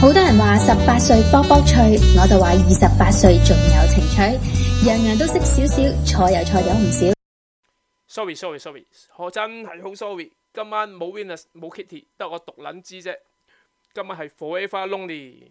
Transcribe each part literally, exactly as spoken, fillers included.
好多人話十八歲卜卜脆，我就話二十八歲仲有情趣，樣樣都識少少，錯又錯咗唔少。 Sorry sorry sorry， 我真係好 sorry， 今晚冇 Venus 冇 Kitty， 得我獨撚知啫。今晚係 Forever Lonely。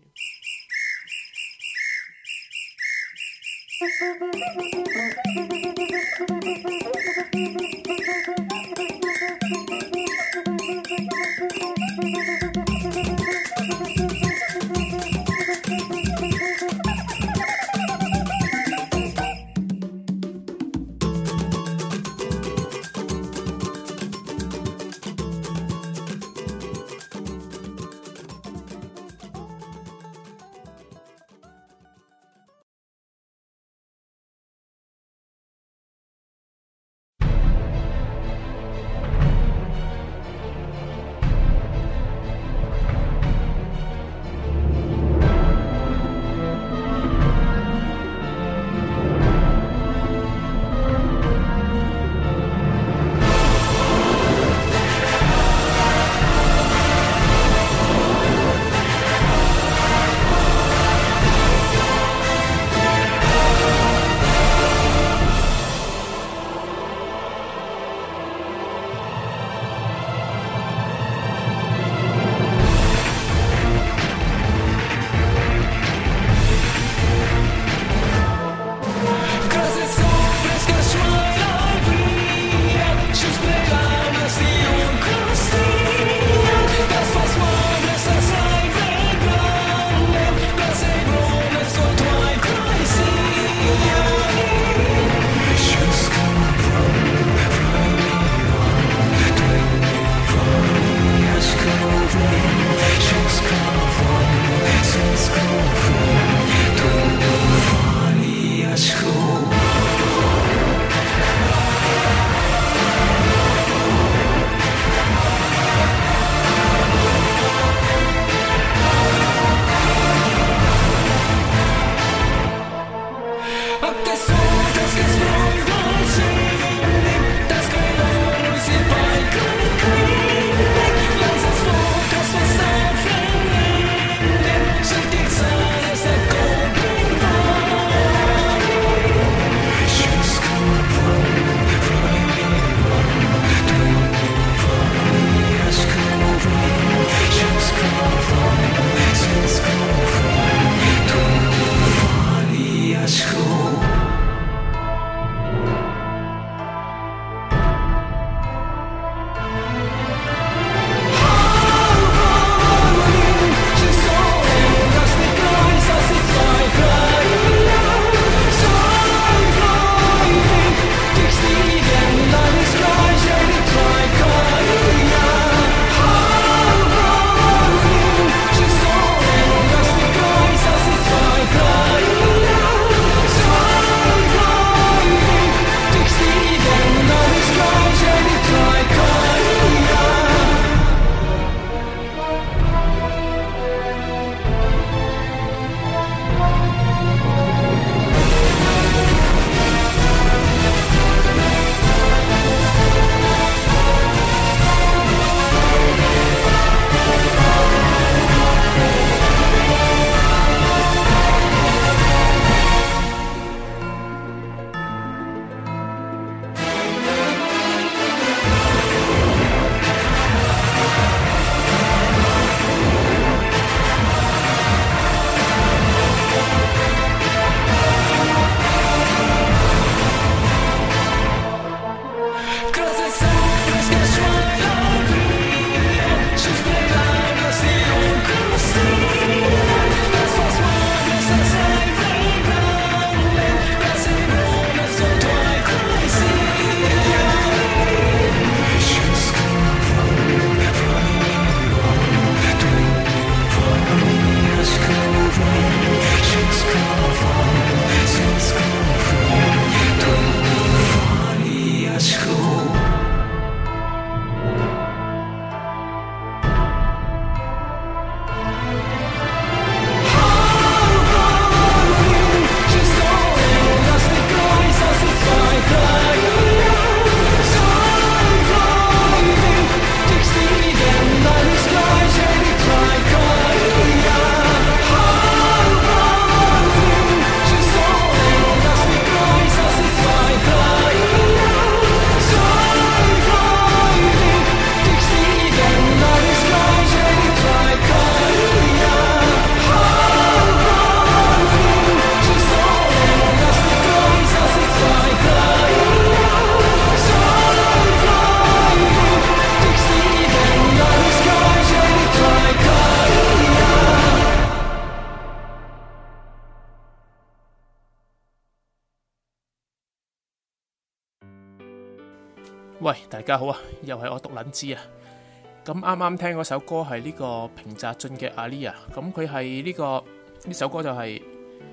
喂，大家好啊，又係我獨撚知啊。咁啱啱聽嗰首歌係呢個平澤進嘅 Aria， 咁佢係呢個呢首歌就係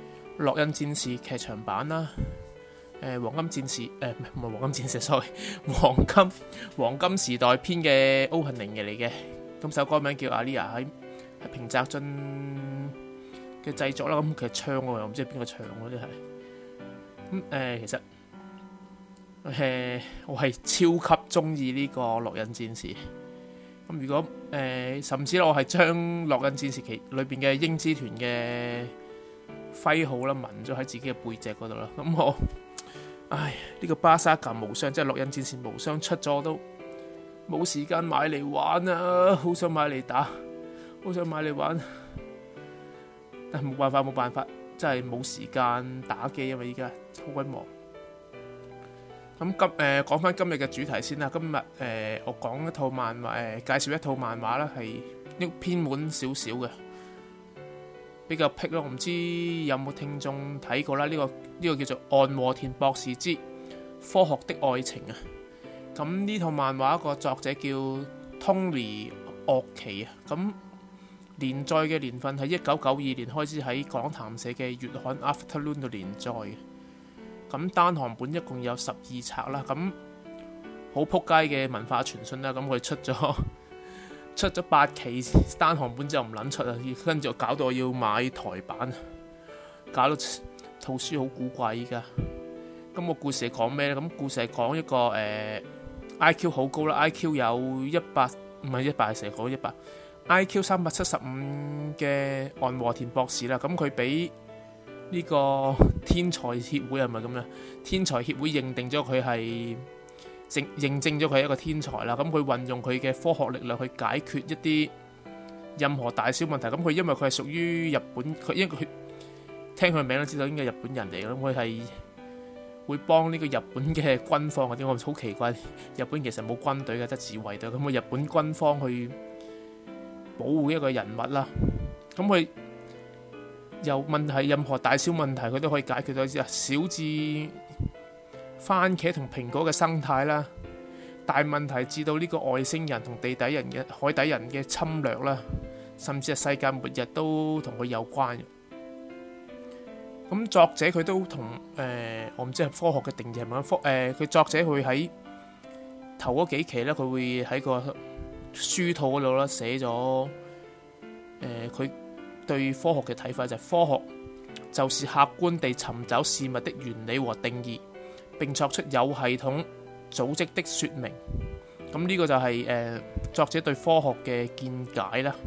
《烙印戰士》劇場版啦。誒、呃，黃金戰士誒，唔係唔係黃金戰士 ，sorry， 黃金黃金時代篇嘅 opening 嘅嚟嘅。咁首歌名叫 Aria， 喺係平澤進嘅製作啦。咁其實唱我又唔知係邊個唱嗰啲係。咁誒、呃，其實。誒、呃，我係超級中意呢個烙印戰士。咁如果誒、呃，甚至我係將烙印戰士其裏邊嘅鷹之團嘅徽號啦，紋咗喺自己嘅背脊嗰度啦。咁我，唉，呢、這個巴沙格無雙，即係烙印戰士無雙出咗都冇時間買嚟玩啊！好想買嚟打，好想買嚟玩，但係冇辦法，冇辦法，真係冇時間打機，因為依家好鬼忙。咁今誒講翻今日嘅主題先啦。今日誒、呃、我講一套漫畫，誒、呃、介紹一套漫畫啦，係偏門少少嘅，比較僻咯。我唔知有冇聽眾睇過啦？呢、這個呢、這個叫做《岸和田博士之科學的愛情》啊。咁呢套漫畫個作者叫 Tony 岳奇啊。咁連載嘅年份係一九九二年開始喺講談社嘅月刊 Afternoon 度連載嘅。咁單行本一共有十二冊啦，咁好撲街嘅文化傳信啦，咁佢出咗出咗八期單行本之後唔撚出啊，跟住搞到我要買台版，搞到套書好古怪依家。咁個故事係講咩咧？咁故事係講一個誒、呃、I Q 好高啦 ，I Q 有一百唔係一百，成日講一百 I Q 三百七十五嘅岸和田博士啦，咁佢俾呢個天才協會係咪咁樣？天才協會認定咗佢係認認證咗佢係一個天才啦。咁佢運用佢嘅科學力量去解決一啲任何大小問題。咁佢因為佢係屬於日本，佢因為佢聽佢名都知道應該係日本人嚟嘅。咁佢係會幫呢個日本嘅軍方嗰啲，我好奇怪，日本其實冇軍隊嘅，得自衛隊。咁佢日本軍方去保護一個人物啦。咁佢有問題，任何大小問題佢都可以解決到。小至番茄同蘋果嘅生態啦，大問題至到呢個外星人同地底人嘅海底人嘅侵略啦，甚至係世界末日都同佢有關嘅。咁作者佢都同誒、呃，我唔知係科學嘅定義係咪科誒？佢、呃、作者會喺頭嗰幾期咧，佢會喺個書套嗰度啦寫咗誒佢。呃對科學嘅睇法就係科學就是客觀地尋找事物的原理和定義，並作出有系統組織的說明。咁呢個就係、是、誒、呃、作者對科學嘅見解啦。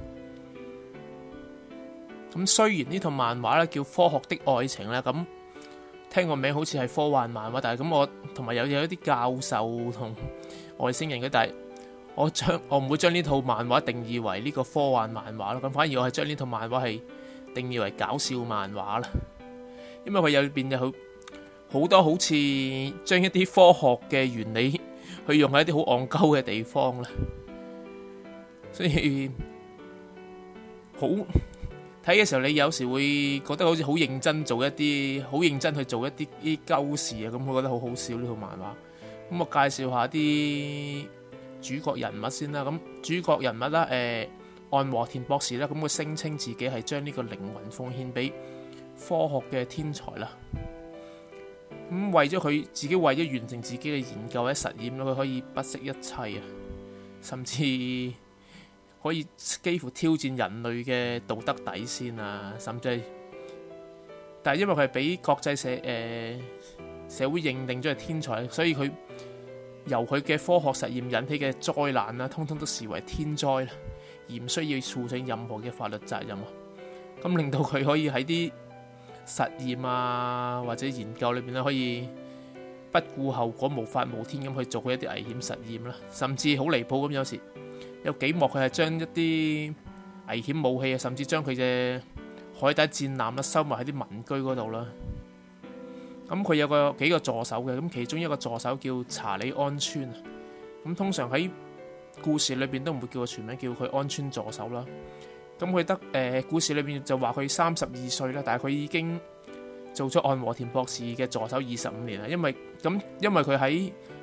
咁雖然呢套漫畫咧叫《科學的愛情》咧，咁聽個名好似係科幻漫畫，但係咁我同埋有有一啲教授同外星人嘅，但係我將我唔會將呢套漫畫定義為呢個科幻漫畫咯，咁反而我係將呢套漫畫係定義為搞笑漫畫啦。因為佢有邊有好好多好似將一啲科學嘅原理去用喺一啲好戇鳩嘅地方啦，所以好睇嘅時候，你有時會覺得好似好認真做一啲好認真去做一啲啲鳩事啊，咁我覺得好好笑呢套漫畫。咁我介紹下啲主角人物先啦，咁主角人物啦，誒、呃，岸和田博士啦，咁佢聲稱自己係將呢個靈魂奉獻俾科學嘅天才啦。咁為咗佢自己，為咗完成自己嘅研究或者實驗，佢可以不惜一切啊，甚至可以幾乎挑戰人類嘅道德底線啊，甚至係，但係因為佢係俾國際社誒、呃、社會認定咗係天才，所以佢由佢嘅科學實驗引起嘅災難啊，通通都視為天災，而唔需要負上任何嘅法律責任啊。咁令到佢可以喺啲實驗啊或者研究裏邊咧，可以不顧後果、無法無天咁去做佢一啲危險實驗啦。甚至好離譜咁，有時有幾幕佢係將一啲危險武器啊，甚至將佢嘅海底戰艦啦收埋喺啲民居嗰度啦。咁佢有個幾個助手嘅，咁其中一個助手叫查理安川。咁通常喺故事裏邊都唔會叫佢全名，叫佢安川助手啦。咁佢得誒、呃、故事裏邊就話佢三十二歲啦，但係佢已經做咗岸和田博士嘅助手二十五年啦。因為咁，因為佢喺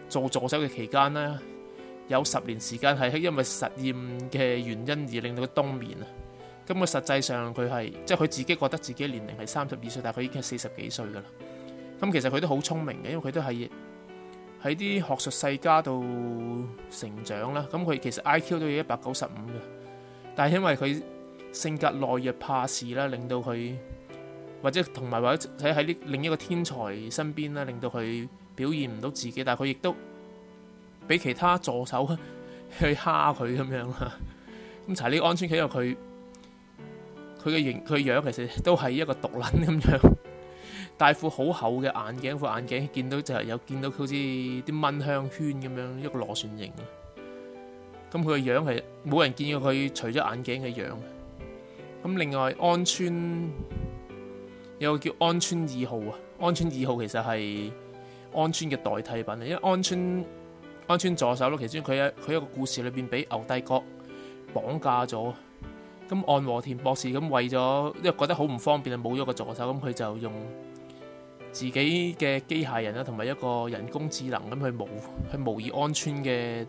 做助手嘅期間呢，有十年時間係因為實驗嘅原因而令到佢冬眠啊。咁佢實際上佢係即係佢自己覺得自己年齡係三十二歲，但係佢已經係四十幾歲噶啦。咁其實佢都好聰明嘅，因為佢都係喺啲學術世家度成長啦。咁佢其實 I Q 都要一百九十五嘅，但係因為佢性格懦弱怕事啦，令到佢或者同埋或者喺喺呢另一個天才身邊啦，令到佢表現唔到自己。但係佢亦都俾其他助手去蝦佢咁樣啦。咁查理安川因為佢佢嘅形佢樣其實都係一個毒撚咁樣，戴副好厚嘅眼鏡，副眼鏡見到就係有見到佢好似啲蚊香圈咁樣一個螺旋形。咁佢個樣係冇人見過佢除咗眼鏡嘅樣。咁另外安川有個叫安川二號啊，安川二號其實係安川嘅代替品啊，因為安川安川助手咯，其中佢喺佢一個故事裏邊俾牛帝國綁架咗。咁岸和田博士咁為咗因為覺得好唔方便啊，冇咗個助手，咁佢就用自己嘅機械人啦，同埋一個人工智能咁去模去模擬安川嘅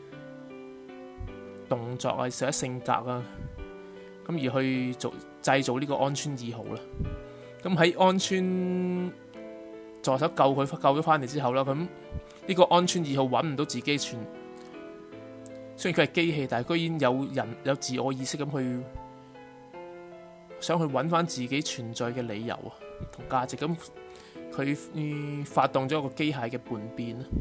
動作啊，或者性格啊，咁而去做製造呢個安川二號啦。咁喺安川助手救佢救咗翻嚟之後啦，咁呢個安川二號揾唔到自己存。雖然佢係機器，但係居然有人有自我意識咁去想去揾翻自己存在嘅理由啊同價值，咁佢、嗯、發動咗一個機械嘅叛變啦。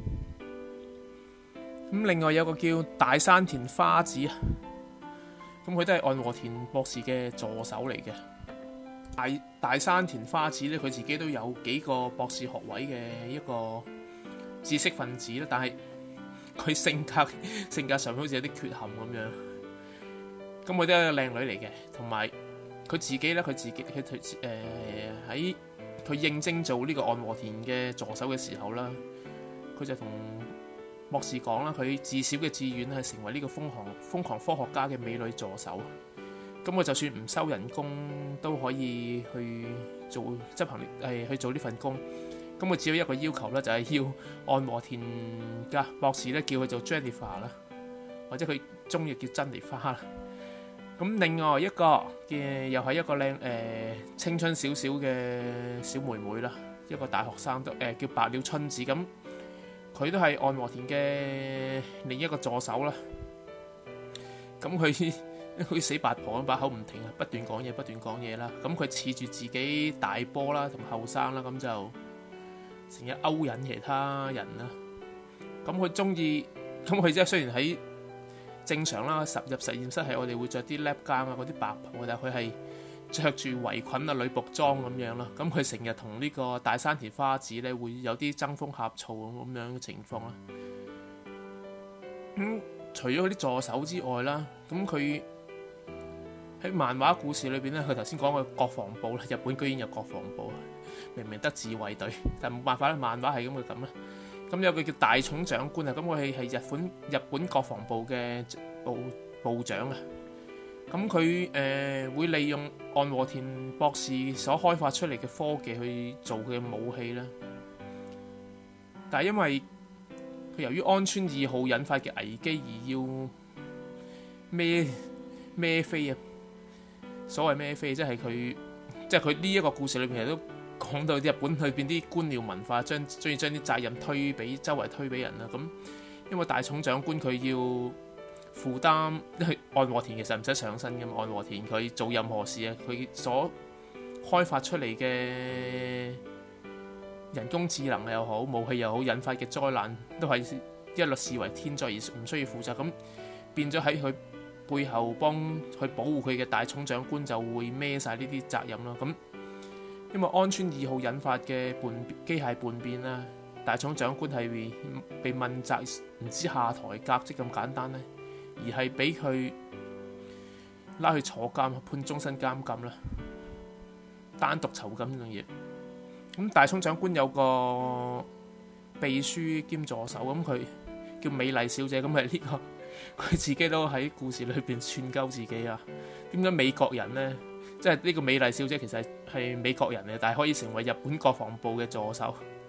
咁另外有個叫大山田花子啊，咁佢都係岸和田博士嘅助手嚟嘅。大大山田花子咧，佢自己都有幾個博士學位嘅一個知識分子啦，但係佢性格性格上好似有啲缺陷咁樣。咁佢都係一個靚女嚟嘅，同埋佢自己咧，佢自己佢誒喺佢應徵做呢個岸和田嘅助手嘅時候啦，佢就同博士講啦，佢自小嘅志願係成為呢個瘋狂瘋狂科學家嘅美女助手。咁我就算唔收人工都可以去做執行誒去做呢份工。咁佢只有一個要求咧，就係、是、要岸和田嘅博士咧叫佢做 Jennifer 啦，或者佢中意叫珍妮花啦。咁另外一個嘅又係一個靚誒、呃、青春少少嘅小妹妹啦，一個大學生都誒、呃、叫白鳥春子。咁佢都係岸和田嘅另一個助手啦。咁佢佢死八婆咁把口唔停啊，不斷講嘢不斷講嘢啦。咁佢恃住自己大波啦同後生啦，咁就成日勾引其他人啦。咁佢中意，咁佢即係雖然喺正常啦，實入實驗室係我哋會着啲 lab gown 啊嗰啲白袍，但係佢係着住圍裙啊女僕裝咁樣啦。咁佢成日同呢個大山田花子咧會有啲爭風呷醋咁樣嘅情況啦。咁、嗯、除咗佢啲助手之外啦，咁佢喺漫畫故事裏邊咧，佢頭先講嘅國防部啦，日本居然有國防部，明明得自衛隊，但係冇辦法啦，漫畫係咁嘅咁啦。咁有個叫大冢長官啊，咁佢係係日本日本國防部嘅部部長啊。咁佢誒會利用岸和田博士所開發出嚟嘅科技去做佢嘅武器啦。但係因為佢由於安川二號引發嘅危機而要孭孭飛啊！所謂孭飛，即係佢即係佢呢一個故事裏邊其實都講到日本裏邊啲官僚文化，將中意將啲責任推俾周圍推俾人啦。咁因為大冢長官佢要負擔，因為岸和田其實唔使上身噶嘛。岸和田佢做任何事啊，佢所開發出嚟嘅人工智能又好，武器又好，引發嘅災難都係一律視為天災而唔需要負責。咁變咗喺佢背後幫去保護佢嘅大冢長官就會孭晒呢啲責任咯。咁因為安川二號引發嘅叛機械叛變啦，大冢長官係被被問責，唔知下台革職咁簡單咧，而係俾佢拉去坐監，判終身監禁啦，單獨囚禁呢樣嘢。咁大冢長官有個秘書兼助手，咁佢叫美麗小姐，咁係呢個佢自己都喺故事裏邊串鳩自己啊。點解美國人呢？即係呢個美麗小姐其實係美國人嚟，但係可以成為日本國防部嘅助手，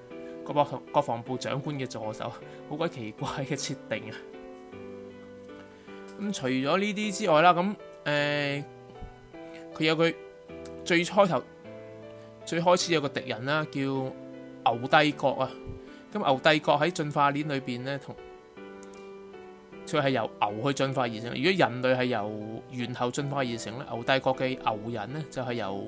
個國國防部長官嘅助手，好鬼奇怪嘅設定啊！咁除咗呢啲之外啦，咁誒佢有佢最初頭最開始有個敵人啦，叫牛帝國啊。咁牛帝國喺進化鏈裏邊咧，同佢係由牛去進化而成。如果人類係由猿猴進化而成咧，牛帝國嘅牛人咧就係由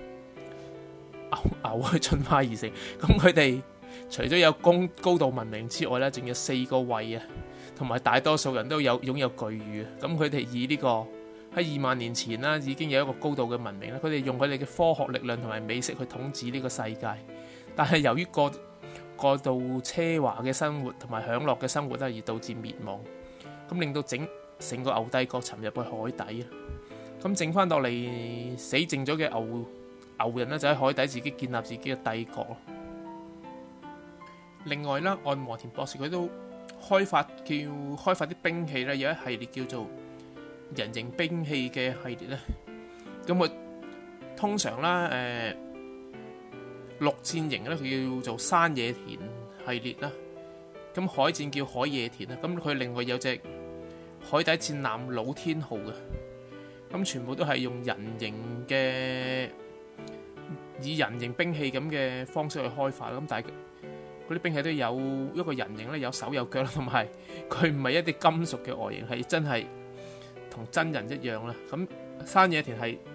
牛牛去進化而成。咁佢哋除咗有高高度文明之外咧，仲有四個胃啊，同埋大多數人都有擁有巨乳。咁佢哋以呢個喺二萬年前啦，已經有一個高度嘅文明啦。佢哋用佢哋嘅科學力量同埋美食去統治呢個世界。但係由於過過度奢華嘅生活同埋享樂嘅生活咧，而導致滅亡。咁令到整成個牛帝國沉入去海底。咁剩翻落嚟死剩咗嘅牛牛人咧，就喺海底自己建立自己嘅帝國。另外啦，岸和田博士佢都開發叫開發啲兵器咧，有一系列叫做人形兵器嘅系列咧。咁佢通常啦，誒、呃、陸戰型咧，佢叫做山野田系列啦。咁海戰叫海野田啦。咁佢另外有隻海底戰艦老天號嘅。咁全部都係用人形嘅以人形兵器咁嘅方式去開發。咁但係嗰啲兵器都有一個人形咧，有手有腳啦，同埋佢唔係一啲金屬嘅外形，係真係同真人一樣啦。咁山野田係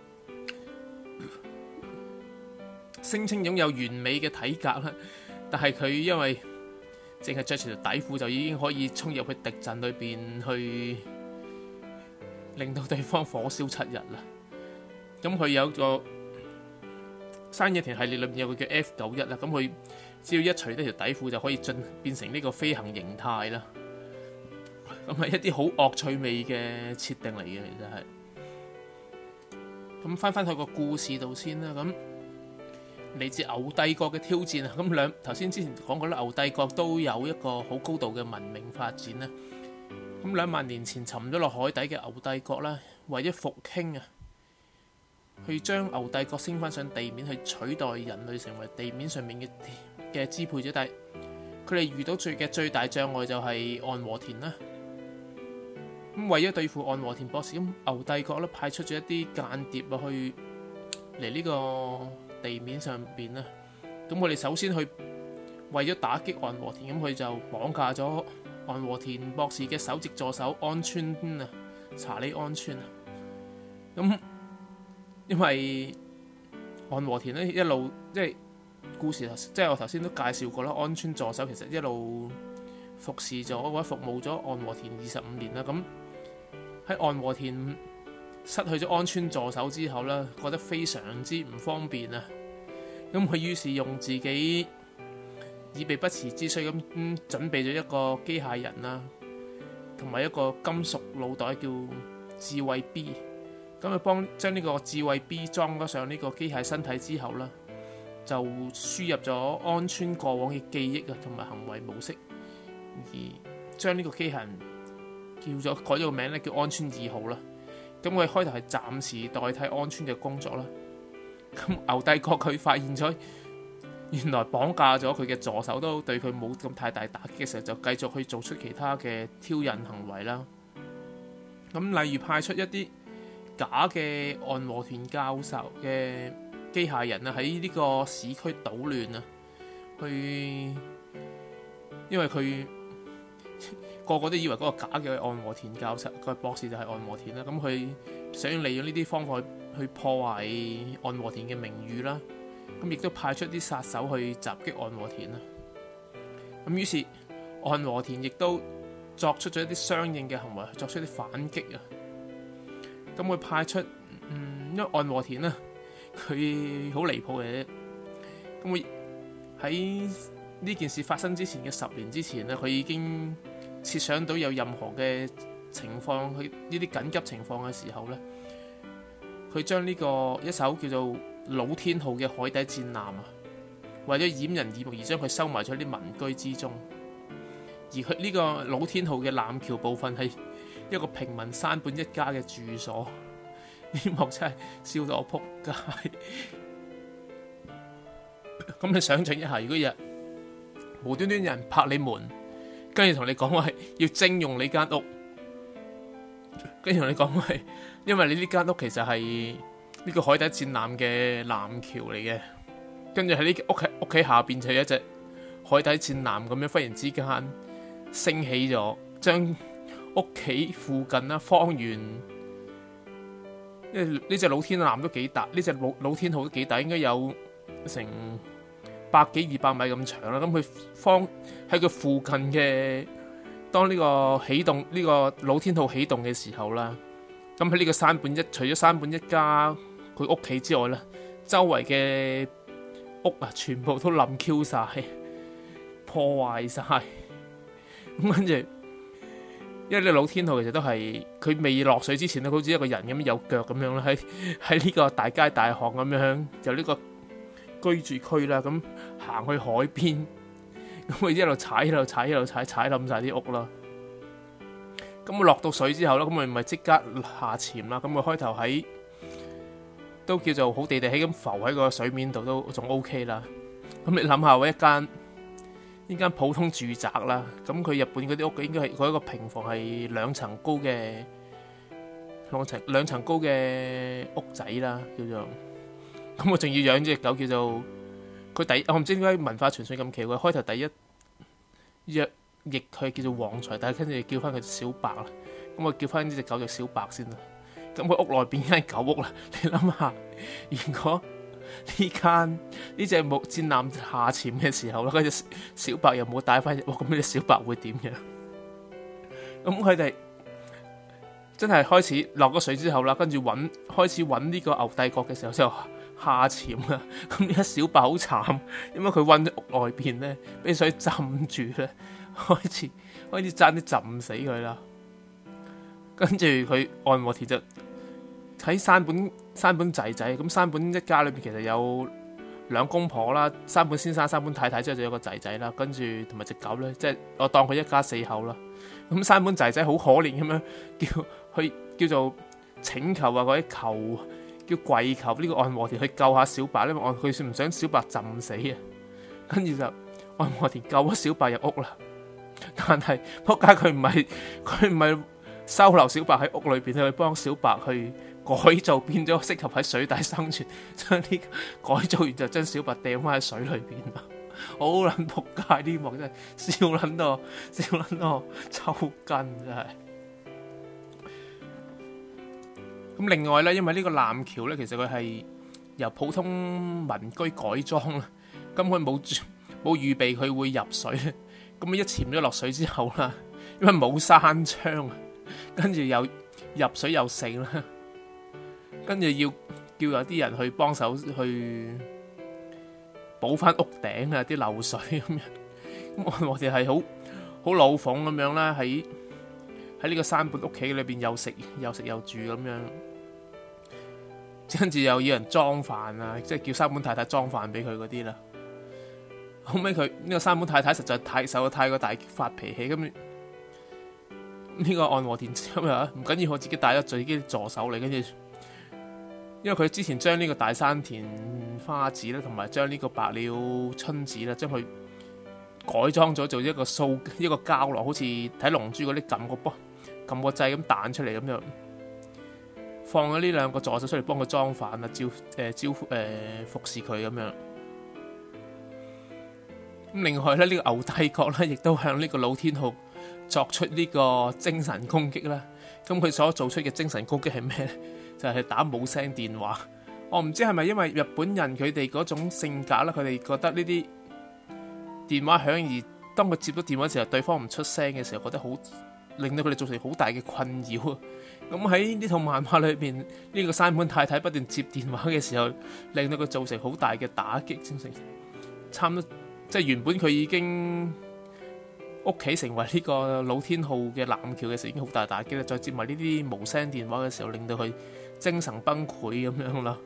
聲稱擁有完美嘅體格啦，但係佢因為淨係着住條底褲就已經可以衝入去敵陣裏邊去令到對方火燒七日啦。咁佢有個山野田系列裏面有個叫 F 九一啦，咁佢只要一除低條底褲就可以進變成呢個飛行形態啦。咁係一啲好惡趣味嘅設定嚟嘅，其實係。咁翻翻去個故事度先啦。咁嚟自牛帝國嘅挑戰啊，咁兩頭先之前講過啦，牛帝國都有一個好高度嘅文明發展啦。咁兩萬年前沉咗落海底嘅牛帝國啦，為咗復興啊，去將牛帝國升翻上地面，去取代人類成為地面上面嘅嘅支配者。但係佢哋遇到最嘅最大障礙就係岸和田啦。咁為咗對付岸和田博士，咁牛帝國咧派出咗一啲間諜啊，去嚟呢個地面上邊啦。咁我哋首先去為咗打擊岸和田，咁佢就綁架咗岸和田博士嘅首席助手安川啊，查理安川啊。咁因為岸和田咧一路即係故事，即係我頭先都介紹過啦。安川助手其實一路服侍咗或者服務咗岸和田二十五年啦。咁喺岸和田失去咗安川助手之後咧，覺得非常之唔方便啊。咁佢於是用自己以備不時之需咁、嗯、準備咗一個機械人啦，同埋一個金屬腦袋叫智慧 B。咁佢幫將呢個智慧 B 裝咗上呢個機械身體之後啦，就輸入咗安川過往嘅記憶啊同埋行為模式，而將呢個機械人叫咗改咗個名咧，叫安川二號啦。咁佢開頭係暫時代替安川嘅工作啦。咁牛帝國佢發現咗原來綁架咗佢嘅助手都對佢冇咁太大打擊嘅時候，就繼續去做出其他嘅挑釁行為啦。咁例如派出一啲假嘅岸和田教授嘅機械人啊，喺呢個市區搗亂啊，去因為佢個個都以為嗰個假嘅岸和田教授個博士就係岸和田啦。咁佢想利用呢啲方法去破壞岸和田嘅名譽啦。咁亦都派出啲殺手去襲擊岸和田啦。咁於是岸和田亦都作出咗一啲相應嘅行為，作出一啲反擊啊。咁佢派出，嗯，因為岸和田啦，佢好離譜嘅。咁佢喺呢件事發生之前嘅十年之前咧，佢已經設想到有任何嘅情況，去呢啲緊急情況嘅時候咧，佢將呢個一艘叫做老天號嘅海底戰艦啊，為咗掩人耳目而將佢收埋咗喺啲民居之中。而佢呢個老天號嘅艦橋部分係一個平民山本一家嘅住所，呢幕真係笑到我撲街。咁你想象一下，如果日無端端有人拍你門，跟住同你講話係要徵用你間屋，跟住同你講話係因為你呢間屋其實係呢個海底戰艦嘅艦橋嚟嘅，跟住喺呢屋企屋企下邊就有一隻海底戰艦咁樣忽然之間升起咗，將屋企附近啦方圓，因為呢隻老天艦都幾大，呢隻老老天號都幾大，應該有成百幾二百米咁長啦。咁佢方喺佢附近嘅，當呢個起動呢、呢個老天號起動嘅時候啦，咁喺呢個山本一除咗山本一家佢屋企之外咧，周圍嘅屋啊全部都冧 Q 晒，破壞晒。咁跟住，因為呢老天號其實都係佢未落水之前咧，好似一個人咁有腳咁樣啦，喺喺呢個大街大巷咁樣，就呢個居住區啦，咁行去海邊，咁佢一路踩一路踩一路踩，踩冧晒啲屋啦。咁佢落到水之後咧，咁佢咪即刻下潛啦。咁佢開頭喺都叫做好地地起咁浮喺個水面度都仲 OK 啦。咁你諗下，我一間呢間普通住宅啦，咁佢日本嗰啲屋應該係佢一個平房係兩層高嘅兩層兩層高嘅屋仔啦，叫做咁我仲要養隻狗叫做佢第我唔知點解文化傳說咁奇怪，開頭第一約譯佢叫做旺財，但係跟住叫翻佢小白啦，咁我叫翻呢隻狗叫小白先啦。咁佢屋內變間狗屋啦，你諗下，如果呢間呢隻木戰艦下潛嘅時候啦，嗰隻小白又冇帶翻入屋，咁呢隻小白會點樣？咁佢哋真係開始落咗水之後啦，跟住揾開始揾呢個牛帝國嘅時候就下潛啦。咁呢隻小白好慘，因為佢揾咗屋外邊咧，俾水浸住咧，開始開始爭啲浸死佢啦。跟住佢岸和田就喺山本山本仔仔，咁山本一家裏邊其實有兩公婆啦，山本先生、山本太太之後就有個仔仔啦，跟住同埋隻狗咧，即係我當佢一家四口啦。咁山本仔仔好可憐咁樣叫去叫做請求啊，嗰啲求叫跪求呢個岸和田去救下小白，因為佢算唔想小白浸死啊。跟住就岸和田救咗小白入屋啦，但係仆街佢唔係佢唔係收留小白喺屋裏邊，去幫小白去改造，變咗適合喺水底生存，將呢改造完就將小白掟翻喺水裏邊啦。好撚仆街，呢幕真係笑撚到笑撚到抽筋真係。咁另外咧，因為呢個艦橋咧，其實佢係由普通民居改裝啦，咁佢冇冇預備佢會入水，咁一潛咗落水之後啦，因為冇閂窗，跟住又入水又剩啦，跟住要叫有啲人去幫手去補翻屋頂啊啲漏水咁樣。咁我哋係好好老諷咁樣啦，喺喺呢個山本屋企裏邊又食又食又住咁樣，跟住又要人裝飯啊，即係叫山本太太裝飯俾佢嗰啲啦。後尾佢呢個山本太太實在太受咗太過大發脾氣，咁呢個岸和田今日唔緊要，我自己帶咗自己助手嚟，跟住因為佢之前將呢個大山田花子咧，同埋將呢個白鳥春子咧，將佢改裝咗做一個掃一個膠囊，好似睇龍珠嗰啲撳個波撳個掣咁彈出嚟咁就放咗呢兩個助手出嚟幫佢裝飯啊，招誒、呃、招呼誒、呃、服侍佢咁樣。咁另外咧，呢、這個牛帝國咧，亦都向呢個老天號作出呢個精神攻擊啦。咁佢所做出嘅精神攻擊係咩咧？就係、是、打無聲電話。我唔知係咪因為日本人佢哋嗰種性格啦，佢哋覺得呢啲電話響而當佢接到電話嘅時候，對方唔出聲嘅時候，覺得好令到佢哋造成好大嘅困擾。咁喺呢套漫畫裏邊，呢、這個山本太太不斷接電話嘅時候，令到佢造成好大嘅打擊，精神差唔多。即係原本佢已經屋企成為呢個老天號嘅艦橋嘅時候已經好大打擊啦，再接埋呢啲無聲電話嘅時候，令到佢精神崩潰咁樣啦。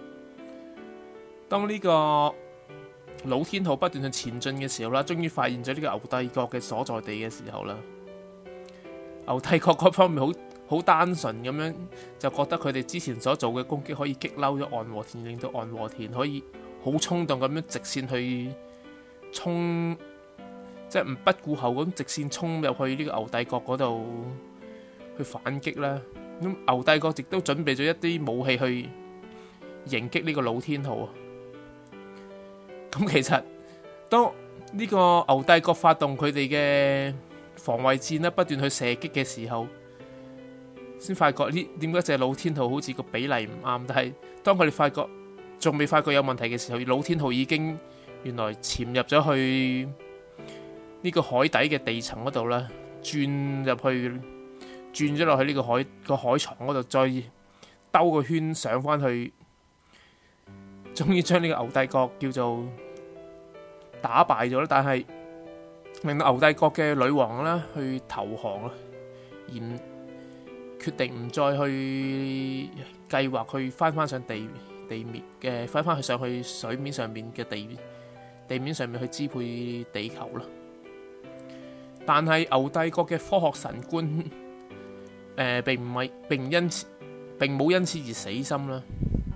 當呢個老天號不斷去前進嘅時候啦，終於發現咗呢個牛帝國嘅所在地嘅時候啦，牛帝國嗰方面好好單純咁樣就覺得佢哋之前所做嘅攻擊可以激嬲咗岸和田，令到岸和田可以好衝動咁樣直線去衝即係唔不顧後咁直線衝入去呢個牛帝國嗰度去反擊啦。咁牛帝國亦都準備咗一啲武器去迎擊呢個老天號啊。咁其實當呢個牛帝國發動佢哋嘅防衛戰咧，不斷去射擊嘅時候，先發覺呢點解隻老天號好似個比例唔啱。但係當佢哋發覺仲未發覺有問題嘅時候，老天號已經原來潛入咗去呢個海底嘅地層嗰度啦，轉入去轉咗落去呢個海個海床嗰度，再兜個圈上翻去，終於將呢個牛帝國叫做打敗咗啦。但係令到牛帝國嘅女王啦去投降啦，而決定唔再去計劃去翻翻上地地面嘅，翻翻去上去水面上面嘅地地面上面去支配地球啦。但係牛帝國嘅科學神官誒、呃，並唔係並因此並冇因此而死心啦。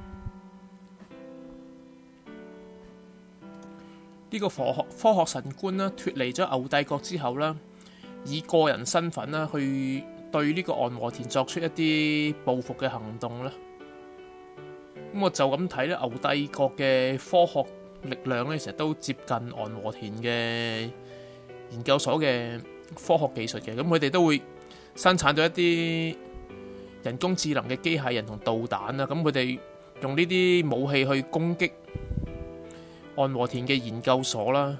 呢、這個科學科學神官啦，脫離咗牛帝國之後啦，以個人身份啦去對呢個岸和田作出一啲報復嘅行動啦。咁我就咁睇咧，牛帝國嘅科學力量咧，其實都接近岸和田嘅研究所嘅科學技術嘅。咁佢哋都會生產咗一啲人工智能嘅機械人同導彈啦。咁佢哋用呢啲武器去攻擊岸和田嘅研究所啦。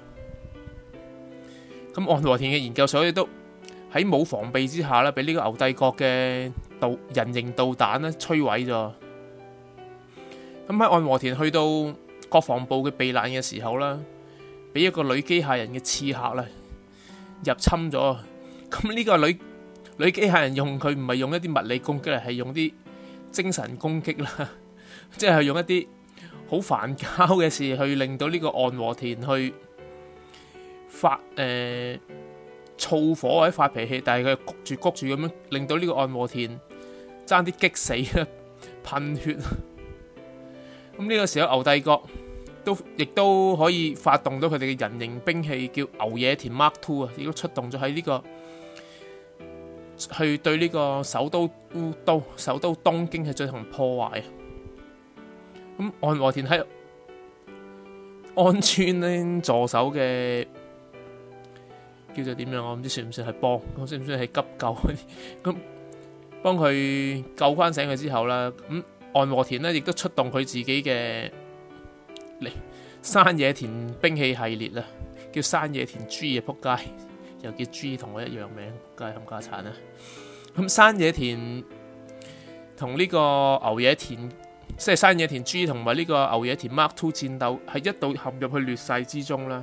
咁岸和田嘅研究所亦都喺冇防備之下咧，俾呢個牛帝國嘅導人形導彈咧摧毀咗。咁喺岸和田去到國防部嘅避難嘅時候啦，俾一個女機械人嘅刺客啦入侵咗。咁呢個女女機械人用佢唔係用一啲物理攻擊，係用啲精神攻擊啦，即係用一啲好煩交嘅事去令到呢個岸和田去發誒、呃、燥火或者發脾氣，但係佢谷住谷住咁樣，令到呢個岸和田爭啲激死啦，噴血。咁呢個時候牛帝國都亦都可以發動到佢哋嘅人形兵器，叫牛野田 Mark Two 啊，亦都出動咗喺呢個去對呢個首都都首都東京去進行破壞。咁岸和田喺安川呢助手嘅叫做點樣？我唔知算唔算係幫，我算唔算係急救嗰啲？咁幫佢救翻醒佢之後啦，咁岸和田咧亦都出動佢自己嘅嚟山野田兵器系列啦，叫山野田 G 啊，仆街又叫 G 同我一樣名，仆街冚家鏟啊！咁山野田同呢個牛野田，即係山野田 G 同埋呢個牛野田 Mark Two 戰鬥，係一度陷入去劣勢之中啦。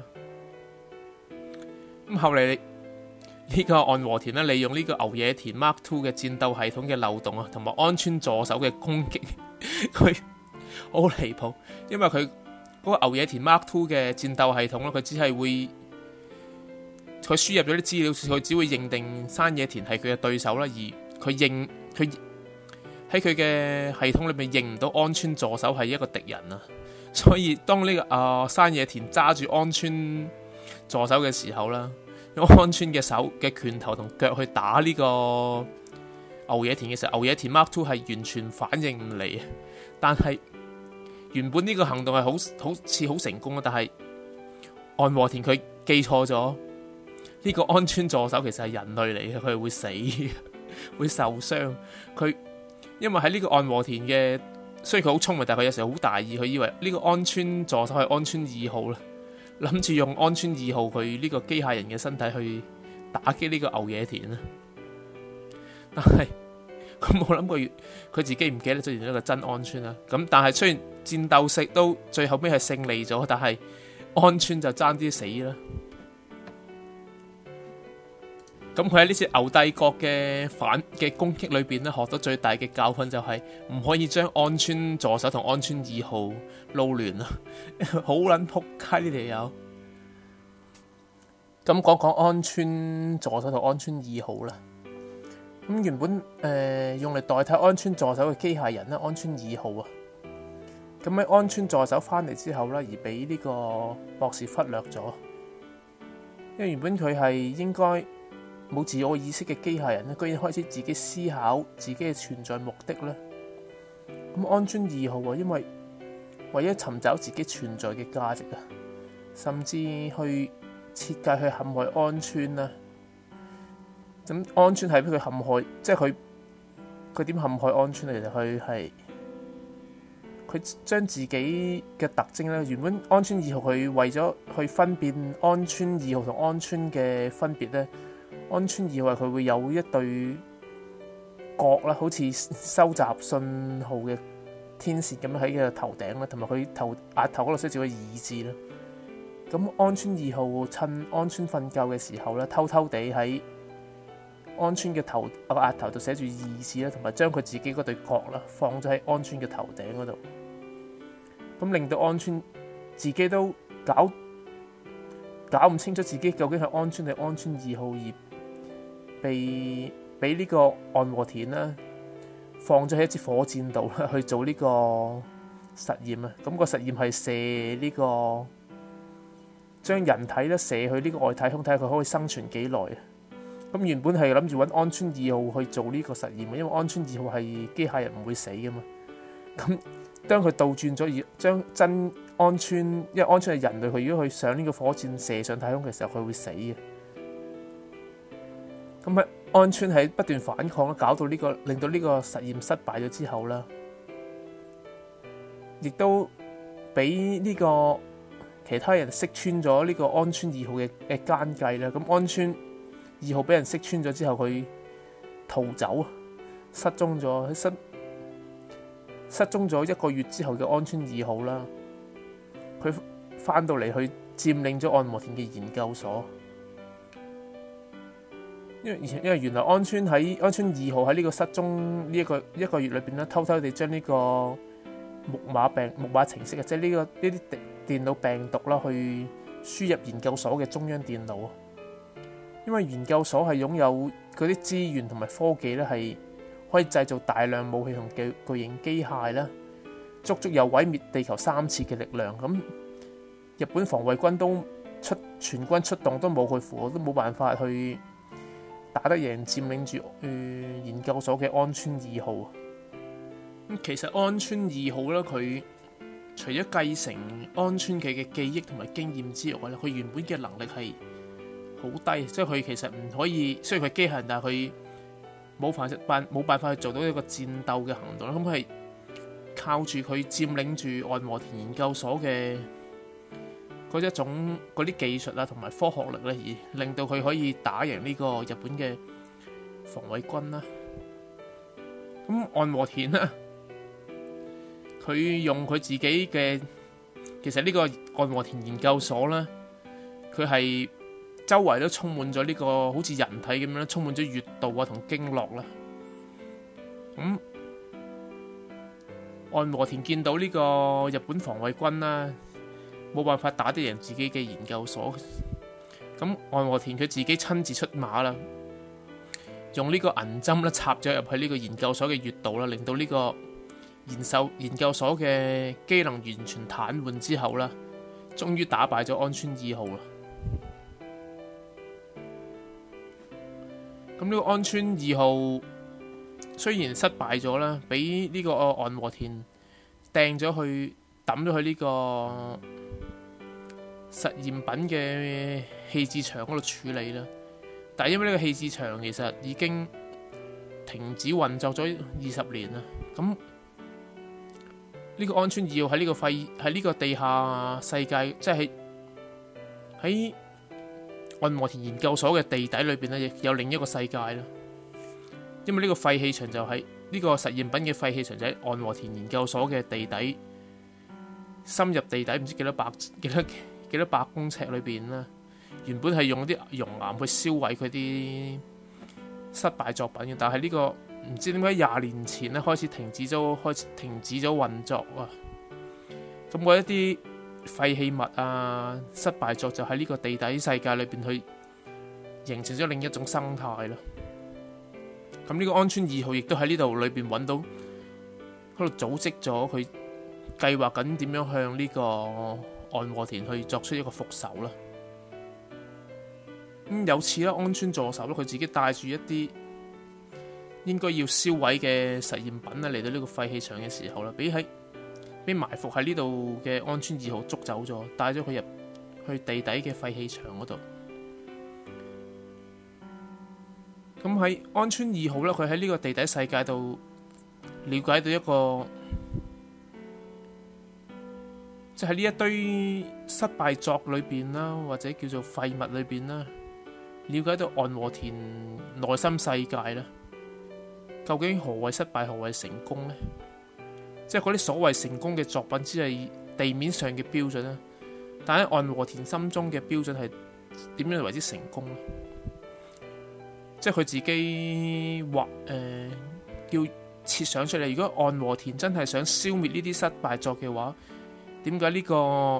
咁後嚟呢個岸和田咧，利用呢個牛野田 Mark Two 嘅戰鬥系統嘅漏洞啊，同埋安川助手嘅攻擊，佢好離譜，因為佢嗰個牛野田 Mark Two 嘅戰鬥系統咧，佢只係會佢輸入咗啲資料，佢只會認定山野田係佢嘅對手啦，而佢認佢喺佢嘅系統裏面認唔到安川助手係一個敵人啊，所以當呢、這個啊、呃、山野田揸住安川助手嘅時候啦，用安川嘅手嘅拳頭同腳去打呢個牛野田嘅時候，牛野田 Mark Two 係完全反應唔嚟。但係原本呢個行動係好好似好成功啊，但係岸和田佢記錯咗，呢個安川助手其實係人類嚟嘅，佢係會死會受傷。佢因為喺呢個岸和田嘅，雖然佢好聰明，但係佢有時候好大意，佢以為呢個安川助手係安川二號啦，諗住用安川二號佢呢個機械人嘅身體去打擊呢個牛野田啦。但係佢冇諗過，佢自己唔記得咗原來一個真安川啦。咁但係雖然戰鬥式都最後尾係勝利咗，但係安川就爭啲死啦。咁佢喺呢次牛帝國嘅反嘅攻擊裏邊咧，學到最大嘅教訓就係唔可以將安川助手同安川二號撈亂啦，好撚撲街呢條友。咁講講安川助手同安川二號啦。咁原本誒、呃、用嚟代替安川助手嘅機械人咧，安川二號啊。咁喺安川助手翻嚟之後咧，而俾呢個博士忽略咗。 因為原本佢係應該冇自我意識嘅機械人咧，居然開始自己思考自己嘅存在目的咧。咁安村二號啊，因為為咗尋找自己存在嘅價值啊，甚至去設計去陷害安村啦。咁安村係俾佢陷害，即係佢佢點陷害安村咧？其實佢係佢將自己嘅特徵咧，原本安村二號佢為咗去分辨安村二號同安村嘅分別咧，安村二號佢會有一對角啦，好似收集信號嘅天線咁樣喺佢頭頂啦，同埋佢頭額頭嗰度寫住個二字啦。咁安村二號趁安村瞓覺嘅時候咧，偷偷地喺安村嘅頭個額頭度寫住二字啦，同埋將佢自己嗰對角啦放咗喺安村嘅頭頂嗰度，咁令到安村自己都搞搞唔清楚自己究竟係安村定安村二號，而被俾呢個岸和田啦放咗喺一支火箭度啦去做呢個實驗啊。咁個實驗係射呢個將人體咧射去呢個外太空，睇下佢可以生存幾耐啊。咁原本係諗住揾安村二號去做呢個實驗，因為安村二號係機械人唔會死噶嘛。咁當佢倒轉咗，而將真安村，因為安村係人類，佢如果去上呢個火箭射上太空嘅時候，佢會死嘅。咁喺安村喺不斷反抗啦，搞到呢個令到呢個實驗失敗咗之後啦，亦都俾呢個其他人識穿咗呢個安村二號嘅嘅奸計啦。咁安村二號俾人識穿咗之後，佢逃走啊，失蹤咗，失失蹤咗一個月之後嘅安村二號啦，佢翻到嚟去佔領咗岸和田嘅研究所，因為因為原來安村喺安村二號喺呢個失蹤呢一個一個月裏邊咧，偷偷地將呢個木馬病木馬程式啊，即係呢個呢啲電腦病毒啦，去輸入研究所嘅中央電腦。因為研究所係擁有嗰啲資源同埋科技咧，係可以製造大量武器同巨巨型機械啦，足足有毀滅地球三次嘅力量。咁日本防衛軍都出全軍出動都冇去符，都冇辦法去打得贏佔領住、呃、研究所嘅安村二號。咁其實安村二號咧，佢除咗繼承安村嘅嘅記憶同埋經驗之外咧，佢原本嘅能力係好低，即係佢其實唔可以，雖然佢機械人，但係佢冇辦冇辦法去做到一個戰鬥嘅行動啦。咁係靠住佢佔領住岸和田研究所嘅嗰一種嗰啲技術啊，同埋科學力咧，而令到佢可以打贏呢個日本嘅防衛軍啦。咁岸和田啦，佢用佢自己嘅，其實呢個岸和田研究所啦，佢係周圍都充滿咗呢個好似人體咁樣，充滿咗穴道啊同經絡啦。咁岸和田見到呢個日本防衛軍啦，冇辦法打得贏自己嘅研究所，咁岸和田佢自己親自出馬啦，用呢個銀針咧插咗入去呢個研究所嘅穴道啦，令到呢個研究研究所嘅機能完全癱瘓之後啦，終於打敗咗安村二號啦。咁呢個安村二號雖然失敗咗啦，俾呢個岸和田掟咗去抌咗去呢個實驗品嘅棄置場嗰度處理啦，但係因為呢個棄置場其實已經停止運作咗二十年啦。咁呢個安村二號喺呢個廢喺呢個地下世界，即係喺岸和田研究所嘅地底裏邊咧，亦有另一個世界啦。因為呢個廢棄場就喺、是、呢、這個實驗品嘅廢棄場就喺岸和田研究所嘅地底，深入地底唔知幾多百幾多幾多百公尺裏邊啦。原本係用啲熔岩去燒毀佢啲失敗作品嘅，但係呢、這個唔知點解廿年前咧開始停止咗，開始停止咗運作啊。咁嗰一啲廢棄物啊，失敗作就喺呢個地底世界裏邊去形成咗另一種生態啦。咁呢個安村二號亦都喺呢度裏邊揾到，喺度組織咗佢計劃緊點樣向呢個岸和田去作出一個復仇啦。 咁有次啦，安川助手咧，佢自己帶住一啲應該要燒毀嘅實驗品咧嚟到呢個廢棄場嘅時候啦，俾喺俾埋伏喺呢度嘅安川二號捉走咗，帶咗佢入去地底嘅廢棄場嗰度。咁喺安川二號咧，佢喺呢個地底世界度了解到一個，即係呢一堆失敗作裏邊啦，或者叫做廢物裏邊啦，了解到岸和田內心世界啦。究竟何謂失敗，何謂成功呢？即係嗰啲所謂成功嘅作品，只係地面上嘅標準啦。但喺岸和田心中嘅標準係點樣為之成功呢？即係佢自己畫誒、呃，要設想出嚟。如果岸和田真係想消滅呢啲失敗作嘅話，點解呢個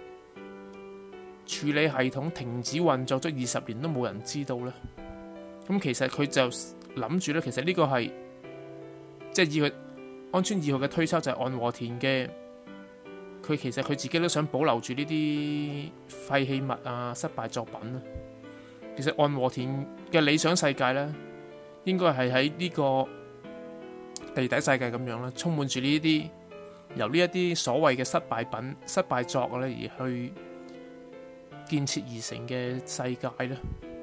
處理系統停止運作咗二十年都冇人知道呢？咁其實佢就諗住咧，其實呢個係即係以佢安川二號嘅推測，就係岸和田嘅。佢其實佢自己都想保留住呢啲廢棄物啊、失敗作品啊。其實岸和田嘅理想世界咧，應該係喺呢個地底世界咁樣啦，充滿住呢啲由呢一啲所謂嘅失敗品、失敗作咧而去建設而成嘅世界咧。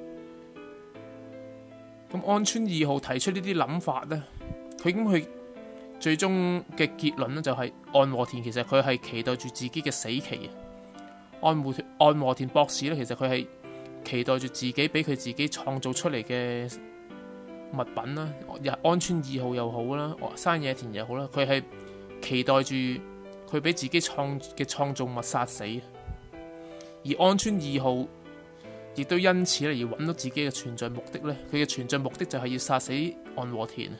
咁安川二號提出呢啲諗法咧，佢咁佢最終嘅結論咧就係岸和田其實佢係期待住自己嘅死期。岸和岸和田博士咧，其實佢係期待住自己俾佢自己創造出嚟嘅物品啦，安川二號又好啦，山野田又好啦，佢係期待住佢俾自己創嘅創造物殺死。而安川二號亦都因此咧而揾到自己嘅存在目的咧，佢嘅存在目的就係要殺死岸和田。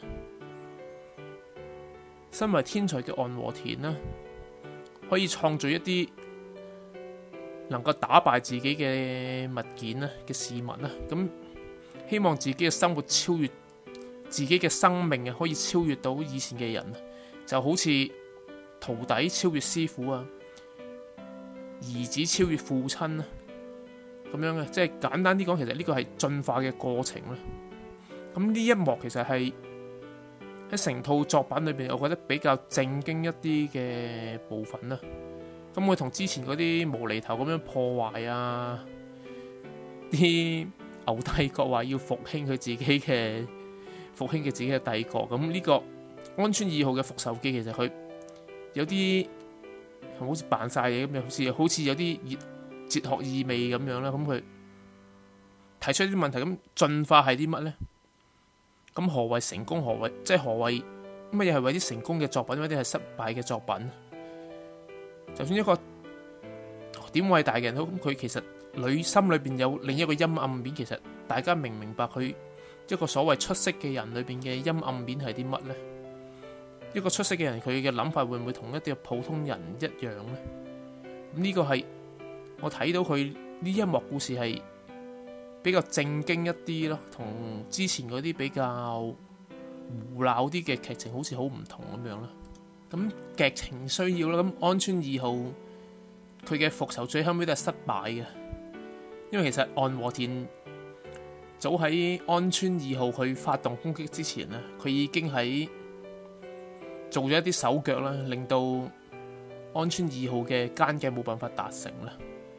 身為天才嘅岸和田啦，可以創造一啲能夠打敗自己嘅物件啦嘅事物啦，咁希望自己嘅生活超越自己嘅生命啊，可以超越到以前嘅人，就好似徒弟超越師傅啊，兒子超越父親啊，咁樣嘅，即係簡單啲講，其實呢個係進化嘅過程啦。咁呢一幕其實係喺成套作品裏邊，我覺得比較正經一啲嘅部分啦。咁佢同之前嗰啲無厘頭咁樣破壞啊，啲牛帝國話要復興佢自己嘅復興嘅自己嘅帝國，咁呢個安川二號嘅復仇記其實佢有啲好似扮晒嘢咁樣，好似好似有啲哲學意味咁樣啦。咁佢提出啲問題，咁進化係啲乜呢？咁何謂成功？何謂即係何謂乜嘢係為啲成功嘅作品，或者係失敗嘅作品？就算一個點偉大嘅人，咁佢其實內心裏邊有另一個陰暗面。其實大家明唔明白佢一個所謂出色嘅人裏邊嘅陰暗面係啲乜呢？一個出色嘅人，佢嘅諗法會唔會同一啲普通人一樣呢？咁呢個係我睇到佢呢一幕故事係比較正經一啲咯，同之前嗰啲比較胡鬧啲嘅劇情好似好唔同咁樣啦。咁劇情需要啦，咁安川二號佢嘅復仇最後尾都係失敗嘅，因為其實岸和田早喺安川二號去發動攻擊之前咧，佢已經喺做咗一啲手腳啦，令到安川二號嘅奸計冇辦法達成啦。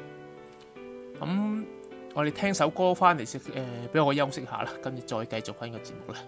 咁我哋聽首歌翻嚟先，誒、呃，俾我休息下啦，跟住再繼續翻個節目啦。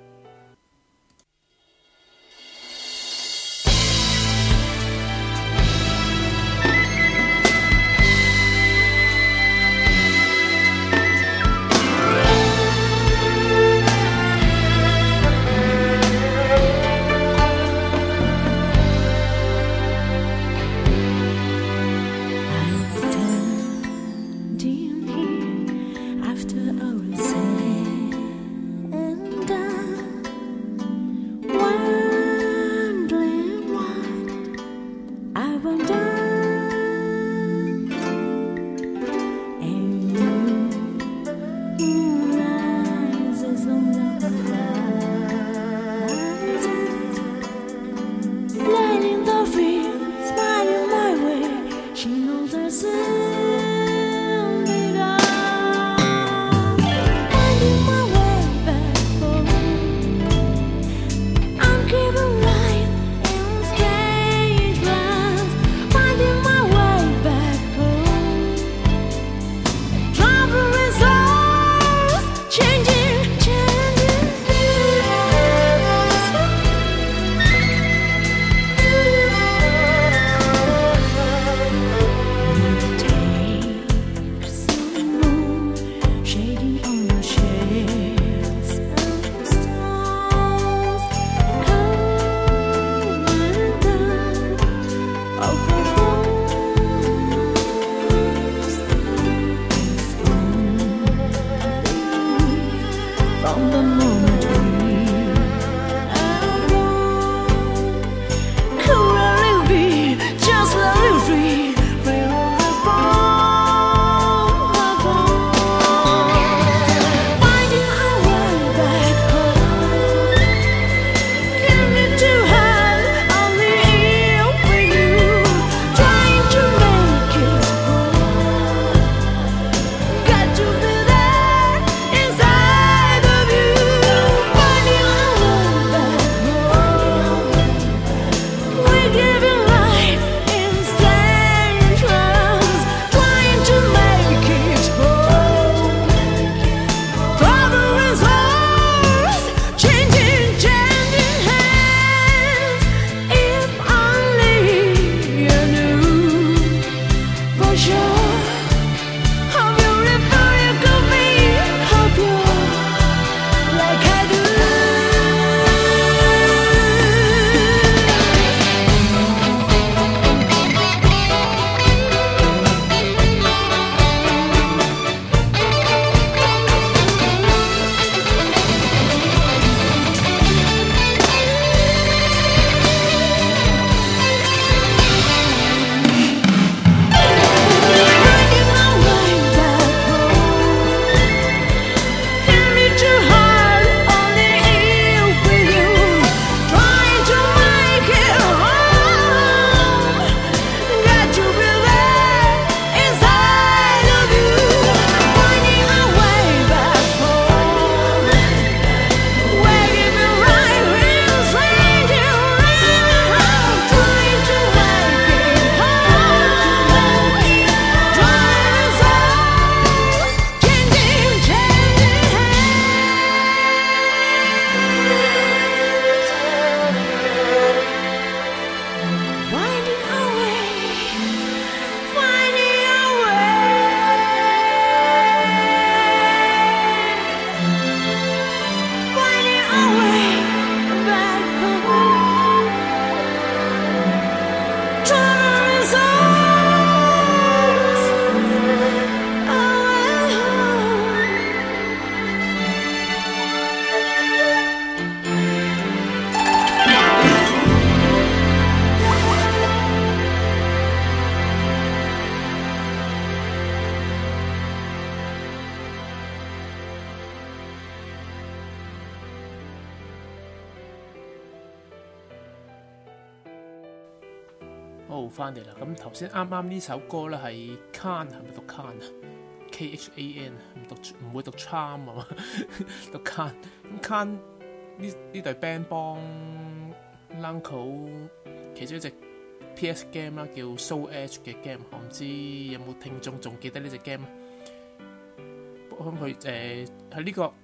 好，翻嚟啦。咁頭先啱啱呢首歌咧係 Can 係咪讀 Can 啊 ？K H A N 唔讀唔會讀 Charm 啊嘛，讀 Can。咁 Can 呢呢隊 band 幫 Namco 其中一隻 P S game 啦，叫 Soul Edge 嘅 game， 我唔知有冇聽眾仲記得呢隻 game 咧？幫佢誒喺呢個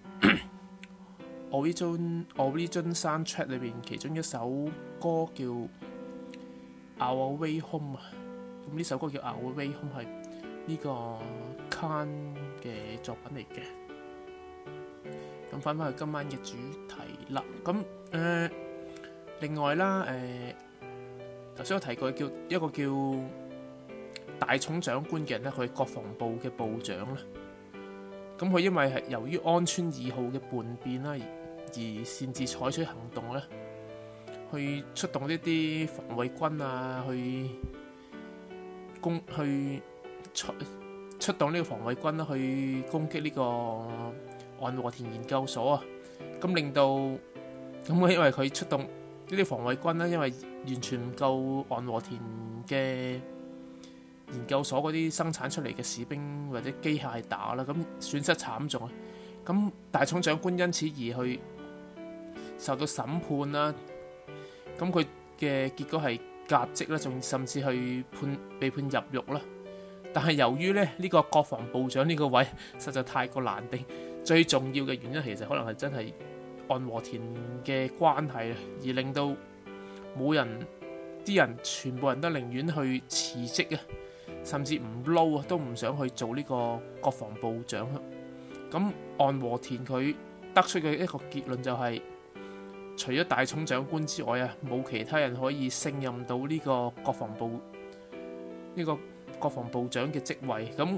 Origin Origin Soundtrack 裏邊，其中一首歌叫 Our Way Home 啊，咁呢首歌叫 Our Way Home 係呢個 Can 嘅作品嚟嘅。咁翻返去今晚嘅主題啦，咁誒、呃、另外啦，誒頭先我提過叫一個叫大塚長官嘅人咧，佢係國防部嘅部長啦。咁佢因為係由於安川二號嘅叛變啦，而擅自採取行動咧，去出動呢啲防衛軍啊，去攻去出出動呢個防衛軍啦，去攻擊呢個岸和田研究所啊。咁令到咁因為佢出動呢啲防衛軍啦，因為完全唔夠岸和田嘅研究所嗰啲生產出嚟嘅士兵或者機械打啦，咁損失慘重啊！咁大塚長官因此而去受到審判啦，咁佢嘅結果係革職啦，仲甚至去判被判入獄啦。但係由於咧呢、呢個國防部長呢個位實在太過難定，最重要嘅原因其實可能係真係岸和田嘅關係，而令到冇人啲人全部人都寧願去辭職啊！甚至唔撈啊，都唔想去做呢個國防部長。咁岸和田佢得出嘅一個結論就係、是，除咗大塚長官之外啊，冇其他人可以勝任到呢個國防部呢、呢個國防部長嘅職位。咁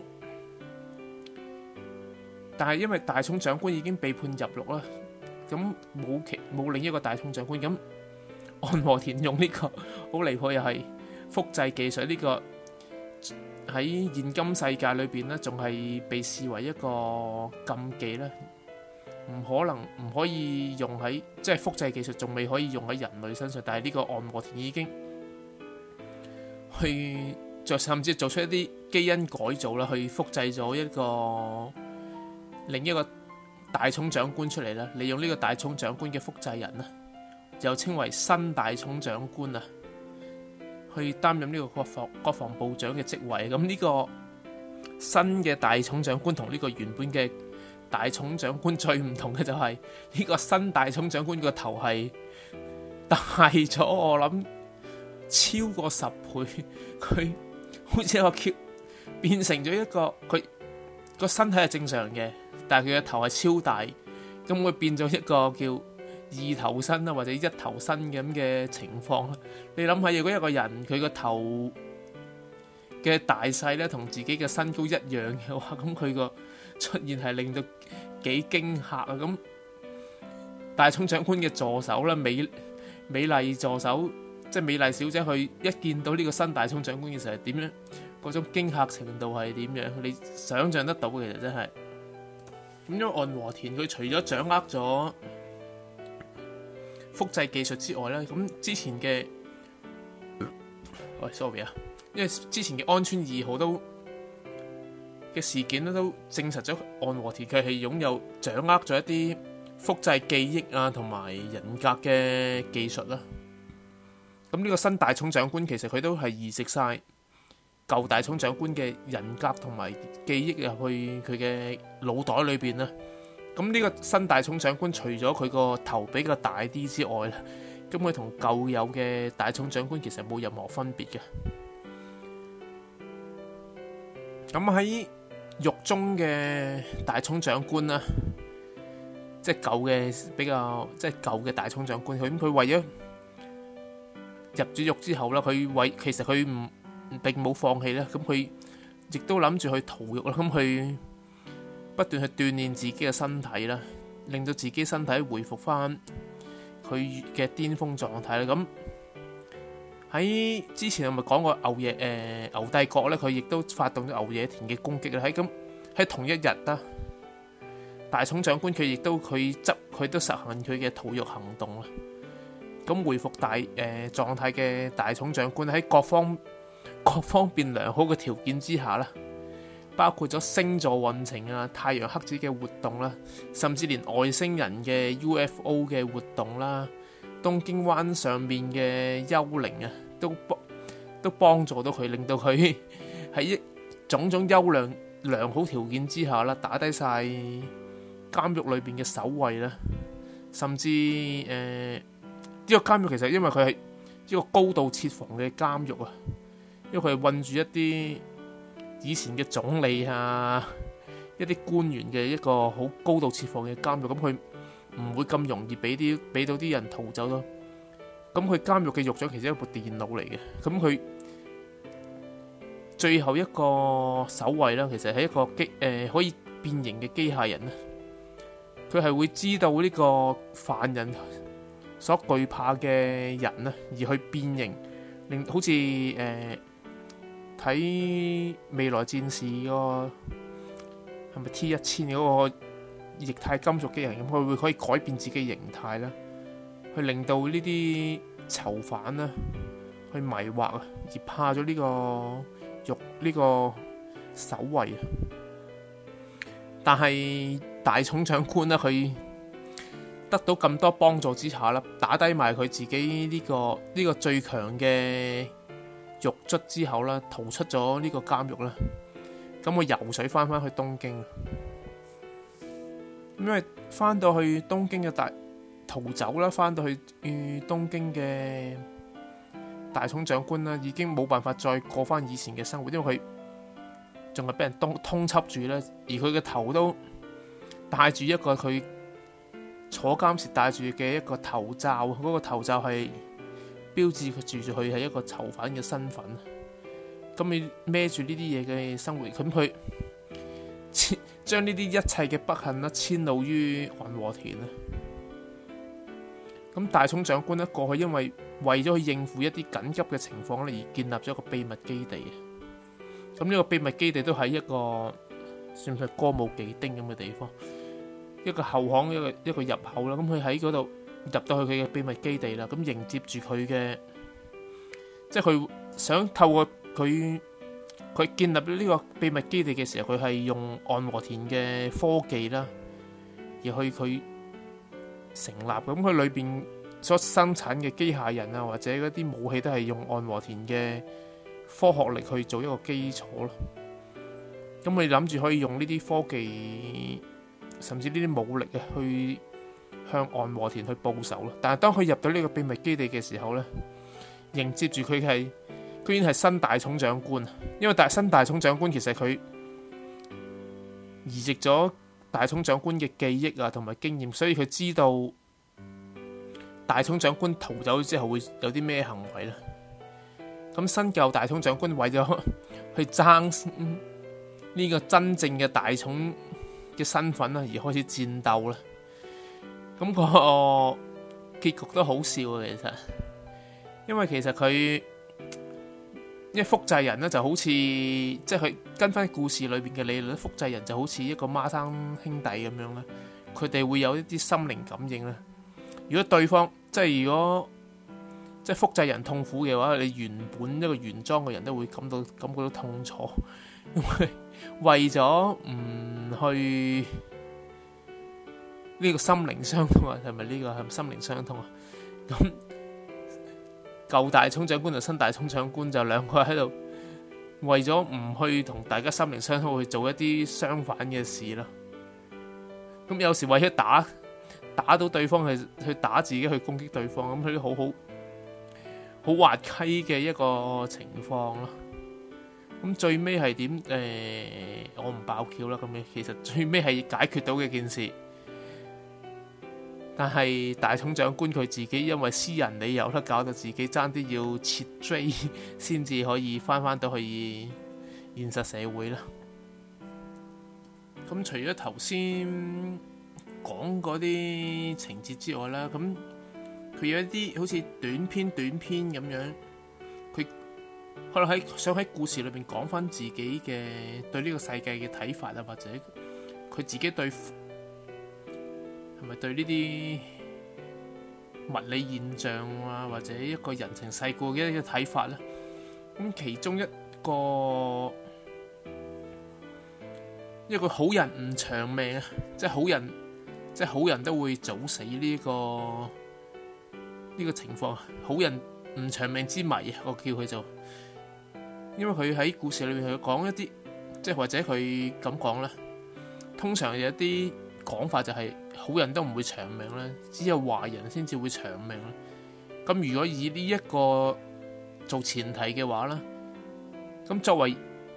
但係因為大塚長官已經被判入獄啦，咁冇其冇另一個大塚長官。咁岸和田用呢、呢個好離譜又係複製技術呢、呢個。喺現今世界裏邊咧，仲係被視為一個禁忌咧，唔可能唔可以用喺即係複製技術，仲未可以用喺人類身上。但係呢個岸和田已經去就甚至做出一啲基因改造啦，去複製咗一個另一個大塚長官出嚟啦。利用呢個大塚長官嘅複製人啦，又稱為新大塚長官啊，去擔任呢個國防國防部長嘅職位。咁呢個新嘅大塚長官同呢個原本嘅大塚長官最唔同嘅就係、是、呢個新大塚長官個頭係大咗，我諗超過十倍。佢好似一個 Q 變成咗一個，佢個身體係正常嘅，但係佢嘅頭係超大，咁佢變咗一個叫二頭身啊，或者一頭身咁嘅情況。你諗下，如果一個人佢個頭嘅大細咧同自己嘅身高一樣嘅話，咁佢個出現係令到幾驚嚇啊！咁大塚長官嘅助手咧，美美麗助手即係美麗小姐，佢一見到呢個新大塚長官嘅時候係點樣？嗰種驚嚇程度係點樣？你想象得到嘅，其實真係咁樣。岸和田佢除咗掌握咗複製技術之外咧，咁之前嘅，喂，sorry 啊，因為之前嘅安川二號都嘅事件咧，都證實咗岸和田佢係擁有掌握咗一啲複製記憶啊同埋人格嘅技術啦。咁呢個新大塚長官其實佢都係移植晒舊大塚長官嘅人格同埋記憶入去佢嘅腦袋裏邊啦。咁呢個新大塚長官除咗佢個頭比較大啲之外咧，咁佢同舊有嘅大塚長官其實冇任何分別嘅。咁喺獄中嘅大塚長官啦，即係舊嘅比較即係舊嘅大塚長官，佢咁佢為咗入咗獄之後啦，佢為其實佢唔並冇放棄啦，咁佢亦都諗住去逃獄啦，咁佢不斷去鍛鍊自己嘅身體啦，令到自己身體回復翻佢嘅巔峰狀態啦。咁喺之前我咪講過牛野誒、呃、牛帝國咧，佢亦都發動咗牛野田嘅攻擊啦。喺咁喺同一日啦，大塚長官佢亦都佢執佢都實行佢嘅逃獄行動啦。 咁回復大誒、呃、狀態嘅大統長官喺各方各方面良好嘅條件之下啦，包括咗星座運程啊、太陽黑子嘅活動啦，甚至連外星人嘅 U F O 嘅活動啦，東京灣上面嘅幽靈啊，都幫都幫助到佢，令到佢喺一種種優良良好條件之下啦，打低晒監獄裏邊嘅守衛啦，甚至誒。呃呢個監獄其實因為佢係一個高度設防嘅監獄啊，因為佢係困住一啲以前嘅總理啊、一啲官員嘅一個好高度設防嘅監獄，咁佢唔會咁容易俾啲俾到啲人逃走咯。咁佢監獄嘅獄長其實係一部電腦嚟嘅，咁佢最後一個守衛啦，其實係一個機誒、呃、可以變形嘅機械人啦，佢係會知道呢個犯人所懼怕嘅人咧，而去變形，令好似誒睇未來戰士嗰個係咪 T 一千嗰個液態金屬機人咁，佢會可以改變自己形態啦，去令到呢啲囚犯咧去迷惑啊，而怕咗呢個獄呢個守衛啊。但係大統長官咧，佢得到咁多幫助之下啦，打低埋佢自己呢、這個呢、這個最強嘅獄卒之後啦，逃出咗呢個監獄啦。咁我游水翻翻去東京，因為翻到去東京嘅大逃走啦，翻到去東京嘅大統長官啦，已經冇辦法再過翻以前嘅生活，因為佢仲係俾人通通緝住啦，而佢嘅頭都戴住一個佢坐監時戴住嘅一個頭罩，嗰、那個頭罩係標誌佢住住佢係一個囚犯嘅身份。咁你孭住呢啲嘢嘅生活，咁佢將呢啲一切嘅不幸啦遷怒於岸和田啦。咁大統長官咧過去因為為咗去應付一啲緊急嘅情況咧，而建立咗一個秘密基地。咁呢個秘密基地都喺一個算唔算歌舞伎町咁嘅地方？一個後巷，一個一個入口啦，咁佢喺嗰度入到去佢嘅秘密基地啦，咁迎接住佢嘅，即係佢想透過佢佢建立呢個秘密基地嘅時候，佢係用岸和田嘅科技啦，而去佢成立，咁佢裏邊所生產嘅機械人啊，或者嗰啲武器都係用岸和田嘅科學力去做一個基礎咯。咁佢諗住可以用呢啲科技，甚至呢啲武力啊，去向岸和田去報仇咯。但係當佢入到呢個秘密基地嘅時候咧，迎接住佢係居然係新大統長官。因為大新大統長官其實佢移植咗大統長官嘅記憶啊同埋經驗，所以佢知道大統長官逃走之後會有啲咩行為啦。咁新舊大統長官為咗去爭呢個真正嘅大統嘅身份啦，而開始戰鬥啦。咁個結局都好笑啊，其實，因為其實佢因為複製人咧就好似即係佢跟翻故事裏邊嘅理論，複製人就好似一個孖生兄弟咁樣啦。佢哋會有一啲心靈感應啦。如果對方即係如果即係複製人痛苦嘅話，你原本一個原裝嘅人都會感到感覺到痛楚，因為為咗唔去呢個心靈傷痛啊，係咪呢個係咪心靈傷痛啊？咁舊大統長官同新大統長官就兩個喺度為咗唔去同大家心靈傷痛去做一啲相反嘅事啦。咁有時為咗打打到對方係去打自己去攻擊對方，咁佢都好好好滑稽嘅一個情況咯。咁最尾係點？誒、呃，我唔爆橋啦。咁樣其實最尾係解決到嘅件事，但係大統長官佢自己因為私人理由咧，搞到自己爭啲要撤追，先至可以翻翻到去現實社會啦。咁除咗頭先講嗰啲情節之外啦，咁佢有一啲好似短篇短篇咁樣，佢可能喺想喺故事裏邊講翻自己嘅對呢個世界嘅睇法啊，或者佢自己對係咪對呢啲物理現象啊，或者一個人情世故嘅一個睇法咧。咁其中一個一個好人唔長命啊，即係好人，即係好人都會早死呢個呢個情況。好人唔長命之謎啊，我叫佢做，因為佢喺故事裏面佢講一啲，即係或者佢咁講啦。通常有一啲講法就係好人都唔會長命啦，只有壞人先至會長命啦。咁如果以呢一個做前提嘅話啦，咁作為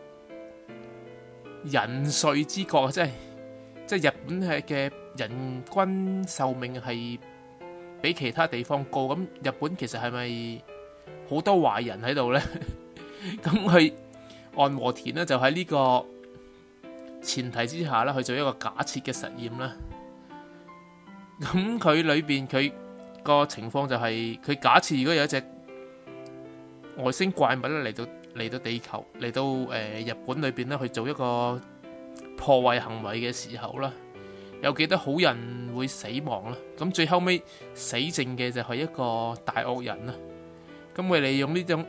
人瑞之國，即係即係日本係嘅人均壽命係比其他地方高，咁日本其實係咪好多壞人喺度呢？咁佢岸和田呢，就喺呢個前提之下啦，去做一個假設嘅實驗啦。咁佢裏邊佢個情況就係、是、佢假設如果有一隻外星怪物咧嚟到嚟到地球嚟到誒、呃、日本裏邊咧去做一個破壞行為嘅時候啦，有幾多好人會死亡啦？咁最後尾死剩嘅就係一個大惡人啦。咁佢利用呢種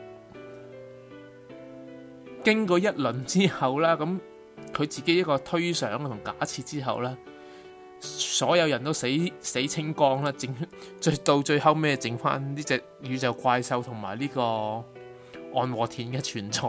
經過一輪之後啦，咁佢自己一個推想同假設之後啦，所有人都死死清光啦，剩最到最後尾剩翻呢隻宇宙怪獸同埋呢個岸和田嘅存在。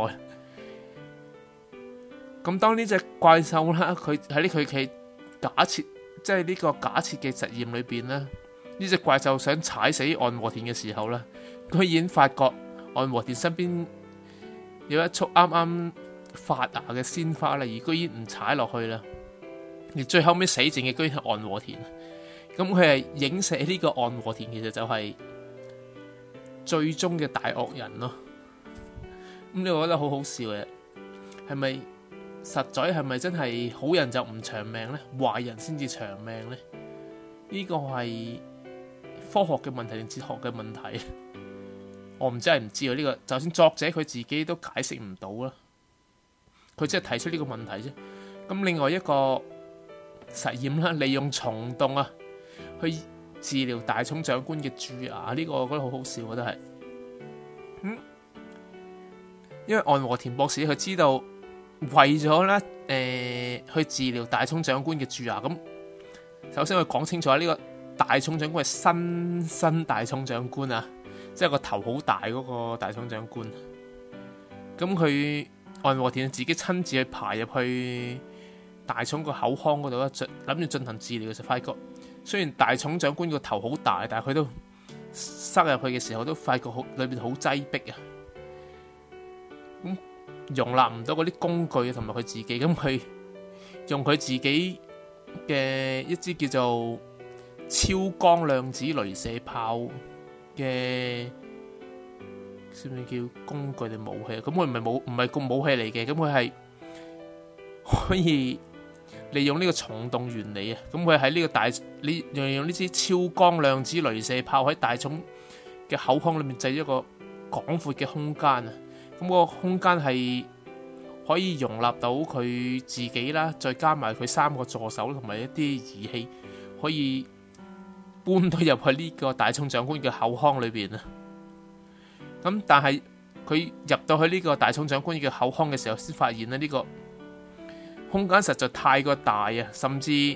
咁當呢隻怪獸啦，佢喺呢佢嘅假設，即係呢個假設嘅實驗裏邊咧，呢隻怪獸想踩死岸和田嘅時候咧，佢已經發覺岸和田身邊有一束啱啱發芽嘅鮮花啦，而居然唔踩落去啦，而最後尾死剩嘅居然係岸和田。咁佢係影射呢個岸和田其實就係最終嘅大惡人咯。咁你我覺得好好笑嘅，係咪實在係咪真係好人就唔長命呢？壞人先至長命呢？呢個係科學嘅問題定哲學嘅問題？我唔真係唔知啊！呢個就算作者佢自己都解釋唔到啦。佢只係提出呢個問題啫。咁另外一個實驗啦，利用蟲洞啊去治療大塚長官嘅蛀牙，呢個我覺得好好笑，我覺得係。嗯，因為岸和田博士佢知道為咗咧誒去治療大塚長官嘅蛀牙，咁首先佢講清楚呢個大塚長官係新新大塚長官啊。即係個頭好大嗰個大塚長官，咁佢岸和田自己親自去爬入去大塚個口腔嗰度咧，諗住進行治療嘅時候，發覺雖然大塚長官個頭好大，但係佢都塞入去嘅時候都發覺好裏邊好擠迫啊，咁容納唔到嗰啲工具同埋佢自己，咁佢用佢自己嘅一支叫做超光量子鐳射炮嘅，算唔算叫工具定武器？咁佢唔係武唔係個武器嚟嘅，咁佢係可以利用呢個蟲洞原理啊。咁佢喺呢個大呢用用呢支超光量子鐳射炮喺大塚嘅口腔裏面製咗一個廣闊嘅空間啊。咁個空間係可以容納到佢自己啦，再加埋佢三個助手同埋一啲儀器，可以搬到入去呢個大塚長官嘅口腔裏邊啊！咁但係佢入到去呢個大塚長官嘅口腔嘅時候，先發現咧呢個空間實在太過大啊，甚至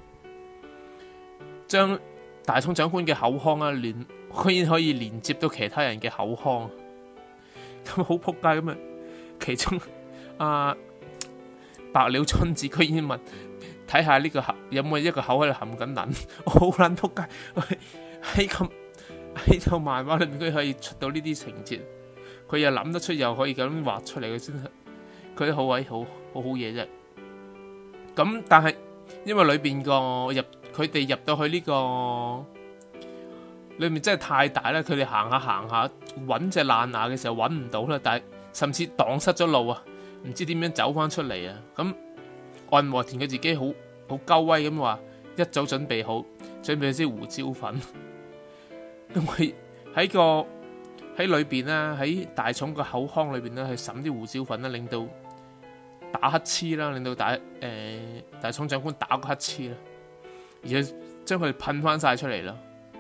將大塚長官嘅口腔啊連居然可以連接到其他人嘅口腔，咁好撲街咁啊！其中啊白鳥春子居然問，睇下呢個口有冇一個口喺度含緊撚，我好撚撲街！喺咁喺套漫畫裏面，佢可以出到呢啲情節，佢又諗得出，又可以咁畫出嚟，佢真係佢好鬼好好好嘢啫。咁但係因為裏邊個入佢哋入到去呢個裏面真係太大啦，佢哋行下行下揾隻爛牙嘅時候揾唔到啦，但係甚至蕩失咗路啊，唔知點樣走翻出嚟啊！咁岸和田佢自己好好鳩威咁話，一早準備好，準備啲胡椒粉。咁佢喺個喺裏邊啦，喺大塚個口腔裏邊咧，去滲啲胡椒粉啦，令到打乞嗤啦，令到大誒、呃、大塚長官打個乞嗤啦，而且將佢噴翻晒出嚟啦。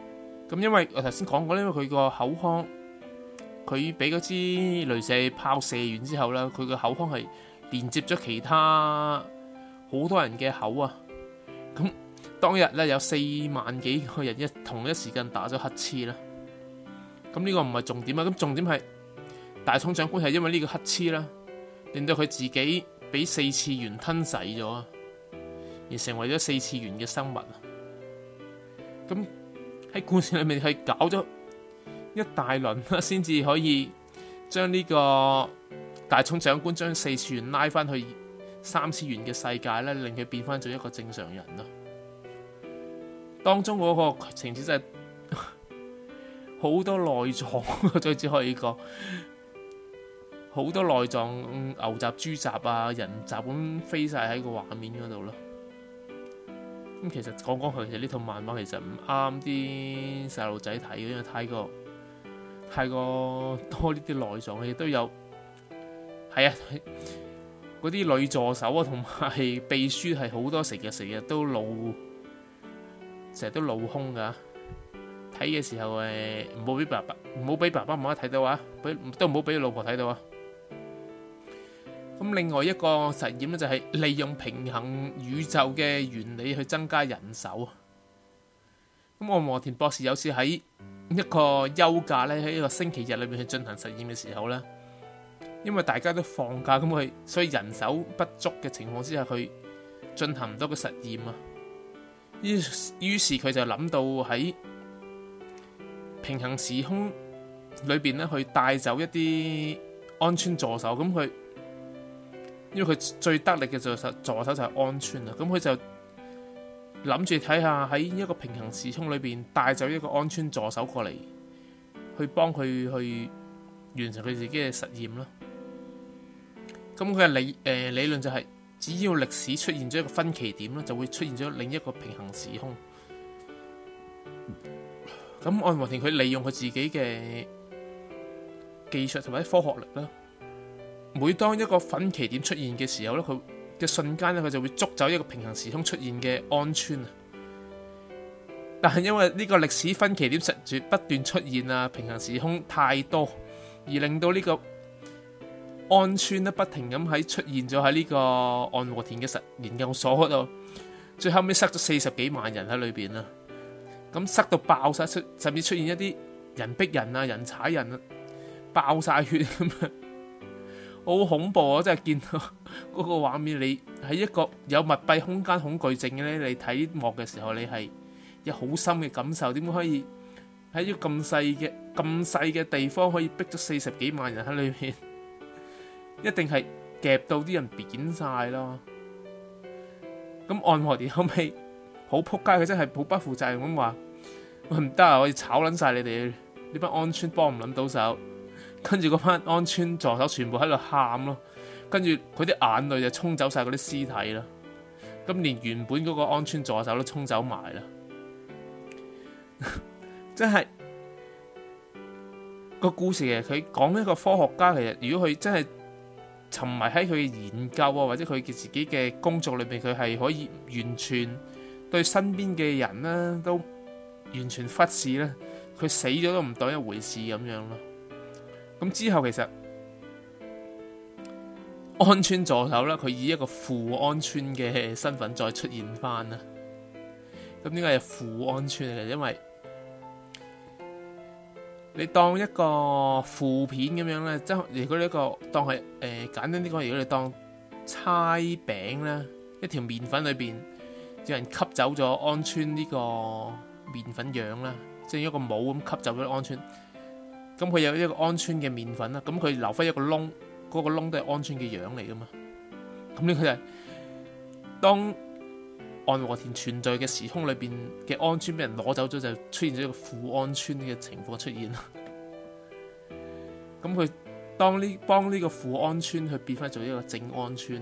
咁因為我頭先講過，因為佢個口腔，佢俾嗰支鐳射炮射完之後啦，佢個口腔係連接咗其他好多人嘅口啊。咁當日咧有四萬幾個人一同一時間打咗乞嗤啦。咁呢個唔係重點啊，咁重點係大聰長官係因為呢個乞嗤啦，令到佢自己俾四次元吞噬咗，而成為咗四次元嘅生物啊。咁喺故事裏面係搞咗一大輪啦，先至可以將呢個大聰長官將四次元拉翻去三次元嘅世界咧，令佢變翻做一個正常人咯。當中嗰個情節真係好多內臟，最只可以講好多內臟，牛雜、豬雜啊、人雜咁飛晒喺個畫面嗰度咯。咁其實講講佢，其實呢套漫畫其實唔啱啲細路仔睇嘅，因為太過太過多呢啲內臟，亦都有係啊，嗰啲女助手啊同埋秘書係好多成日成日都露，成日都露胸噶。睇嘅時候誒，唔好俾爸爸唔好俾爸爸媽媽睇到啊，俾都唔好俾老婆睇到啊。咁另外一個實驗咧，就係利用平衡宇宙嘅原理去增加人手。咁岸和田博士有次喺一個休假咧，喺一個星期日裏面去進行實驗嘅時候咧，因為大家都放假，咁佢所以人手不足嘅情況之下，佢進行唔到個實驗啊。於於是佢就諗到喺平衡時空裏邊咧，去帶走一啲安川助手。咁佢因為佢最得力嘅助手助手就係安川啦，咁佢就諗住睇下喺一個平衡時空裏邊帶走一個安川助手過嚟，去幫佢去完成佢自己嘅實驗啦。咁佢嘅理誒、呃、理論就係、是，只要歷史出現咗一個分歧點啦，就會出現咗另一個平衡時空。咁岸和田佢利用佢自己嘅技術同埋科學力啦。每當一個分歧點出現嘅時候咧，佢嘅瞬間咧，佢就會捉走一個平衡時空出現嘅安川啊。但係因為呢個歷史分歧點實住不斷出現啊，平衡時空太多，而令到呢個安川咧不停咁喺出現咗喺呢個岸和田嘅實研究所嗰度，最後尾塞咗四十幾萬人喺裏邊啦。咁塞到爆晒，出甚至出現一啲人逼人啊、人踩人啊，爆晒血咁樣。好恐怖啊！真係見到嗰個畫面，你喺一個有密閉空間恐懼症嘅咧，你睇幕嘅時候，你係有好深嘅感受。點解可以喺一個咁細嘅咁細嘅地方，可以逼咗四十幾萬人喺裏面？一定係夾到啲人扁晒咯。咁岸和田後尾好撲街，佢真係好不負責任咁話：唔得啊！我要炒撚晒你哋呢班安川，幫唔撚到手。跟住嗰班安川助手全部喺度喊咯，跟住佢啲眼淚就沖走晒嗰啲屍體啦。咁連原本嗰個安川助手都沖走埋啦，真係個故事嘅。佢講一個科學家，其實如果佢真係沉迷喺佢嘅研究啊，或者佢嘅自己嘅工作裏邊，佢係可以完全對身邊嘅人咧都完全忽視咧，佢死咗都唔當一回事咁樣咯。咁之後其實安川助手啦，佢以一個副安川嘅身份再出現翻啦。咁點解係副安川嚟？因為你當一個負片咁樣咧，即係如果呢一個當係誒、呃、簡單啲講，如果你當猜餅咧，一條麵粉裏邊有人吸走咗安川呢個麵粉樣啦，即係一個帽咁吸走咗安川。咁佢有一個安川嘅麵粉啦，咁佢留翻一個窿，嗰、那個窿都係安川嘅樣嚟噶嘛。咁呢個就係當岸和田存在嘅時空裏邊嘅安川俾人攞走咗，就出現咗一個副安川嘅情況出現啦。咁佢當呢幫呢個副安川去變翻做一個正安川，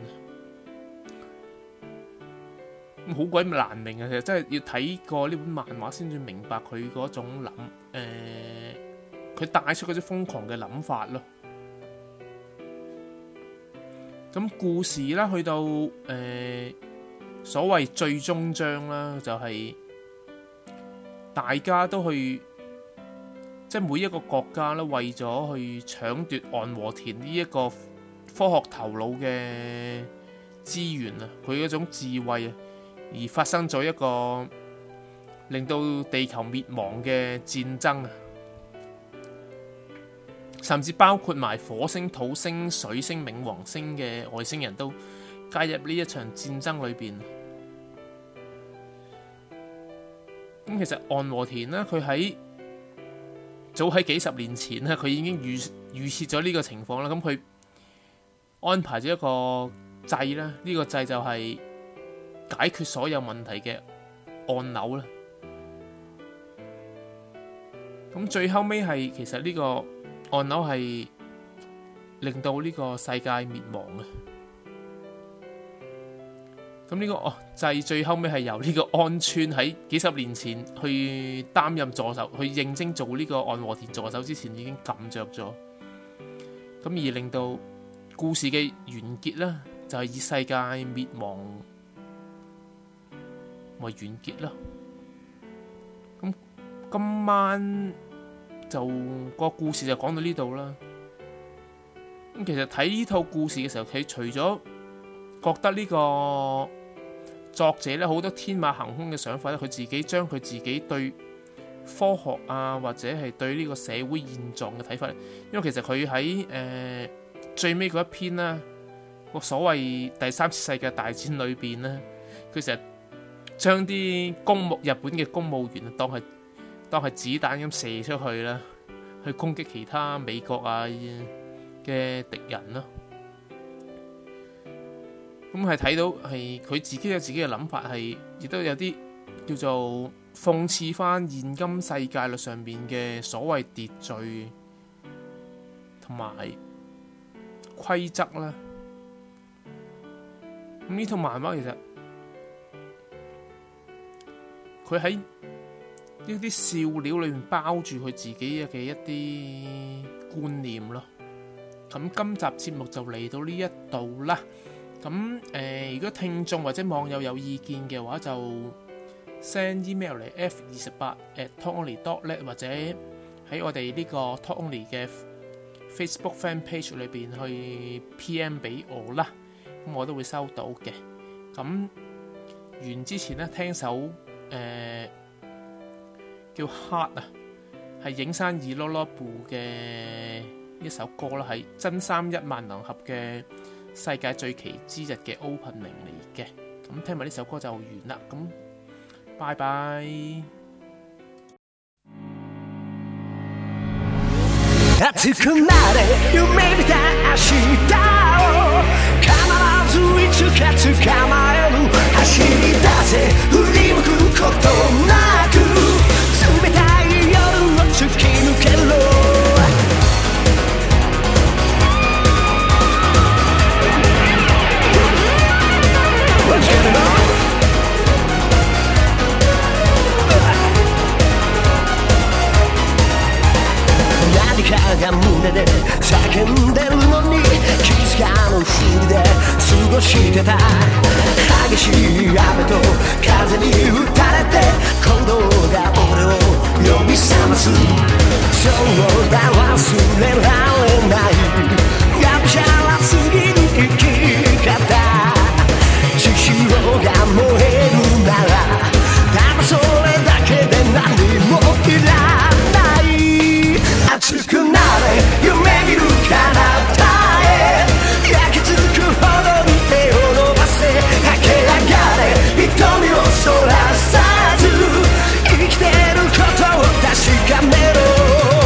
咁好鬼難明啊！其實真係要睇過呢本漫畫先至明白佢嗰種諗誒。呃佢帶出嗰啲瘋狂嘅諗法咯。咁故事啦，去到誒、呃、所謂最終章啦，就係、是、大家都去即係每一個國家咧，為咗去搶奪岸和田呢一個科學頭腦嘅資源啊，佢嗰種智慧啊，而發生咗一個令到地球滅亡嘅戰爭啊，甚至包括埋火星、土星、水星、冥王星嘅外星人都加入呢一場戰爭裏邊。咁其實岸和田呢，佢喺早喺幾十年前咧，佢已經預預設咗呢個情況啦。咁佢安排咗一個掣啦，呢、這個掣就係解決所有問題嘅按鈕啦。咁最後尾係其實呢個按鈕係令到呢個世界滅亡嘅。咁呢、這個哦掣最後尾係由呢個安川喺幾十年前去擔任助手，去應徵做呢個岸和田助手之前已經撳着咗。咁而令到故事嘅完結啦，就係以世界滅亡為完結啦。咁今晚就、個故事就講到呢度啦。咁其實睇呢套故事嘅時候，佢除咗覺得呢個作者咧好多天馬行空嘅想法咧，佢自己將佢自己對科學啊或者係對呢個社會現狀嘅睇法，因為其實佢喺誒最尾嗰一篇啦，個所謂第三次世界大戰裏邊咧，佢成日將啲公務日本嘅公務員當係當係子彈咁射出去啦，去攻擊其他美國啊嘅敵人咯。咁係睇到係佢自己有自己嘅諗法，係亦都有啲叫做諷刺翻現今世界律上面嘅所謂秩序同埋規則啦。咁呢套漫畫其實佢喺呢啲笑料裏面包住佢自己嘅一啲觀念咯。咁今集節目就嚟到呢一度啦。咁誒、呃，如果聽眾或者網友有意見嘅話，就 send email 嚟 f 二十八 at talkonly dot net 或者喺我哋呢個 talkonly 嘅 Facebook fan page 裏邊去 P M 俾我啦，咁我都會收到嘅。咁完之前咧，聽首誒、呃、叫 Heart 啊，係影山二羅羅部嘅一首歌啦，係真三一萬能俠嘅世界最奇之日嘅 opening 嚟嘅。咁聽埋呢首歌就完啦，咁拜拜。 熱くなれ夢見た明日を必ずいつか捕まえる走り出せ振り向くことなく冷たい夜を突き抜けろ何かが胸で叫んでるのに気づかぬふりで過ごしてた激しい雨と風に打たれて鼓動が俺を呼び覚ますそうだ忘れられないがむしゃらすぎる生き方地球が燃えるならただそれだけで何もいらない熱くなれ夢見る彼方へ焼き付くほどに手を伸ばせ駆け上がれ瞳をそらさず生きてることを確かめろ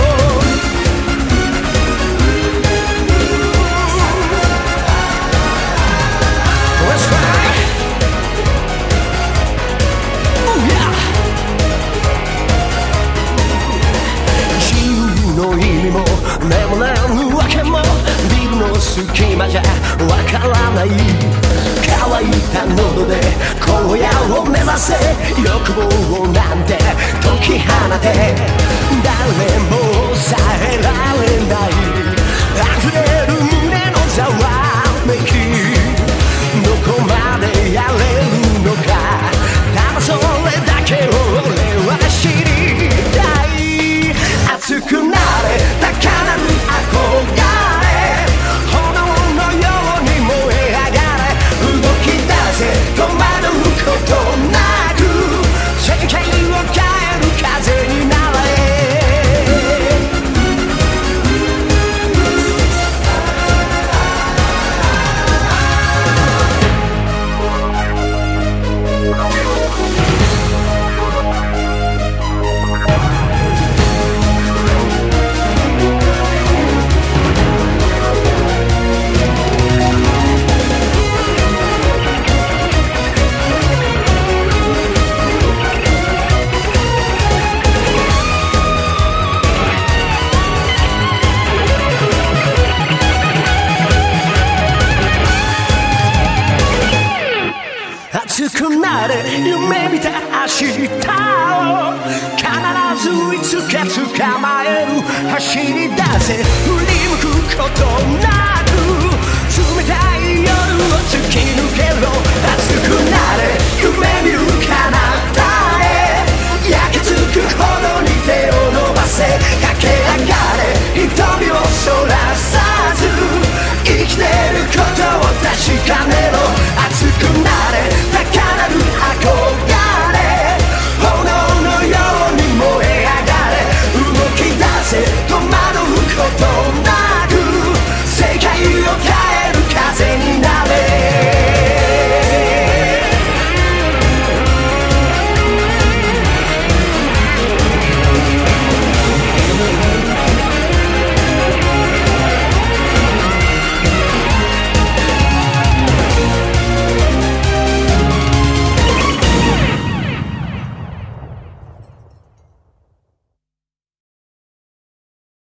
でもないわけもビルの隙間じゃわからない乾いた喉で荒野を目指せ欲望をなんて解き放て誰も抑えられない溢れる胸のざわめきどこまでやれるのかただそれだけを俺は知りたい熱くくなれ夢見た明日を必ずいつか捕まえる走り出せ振り向くことなく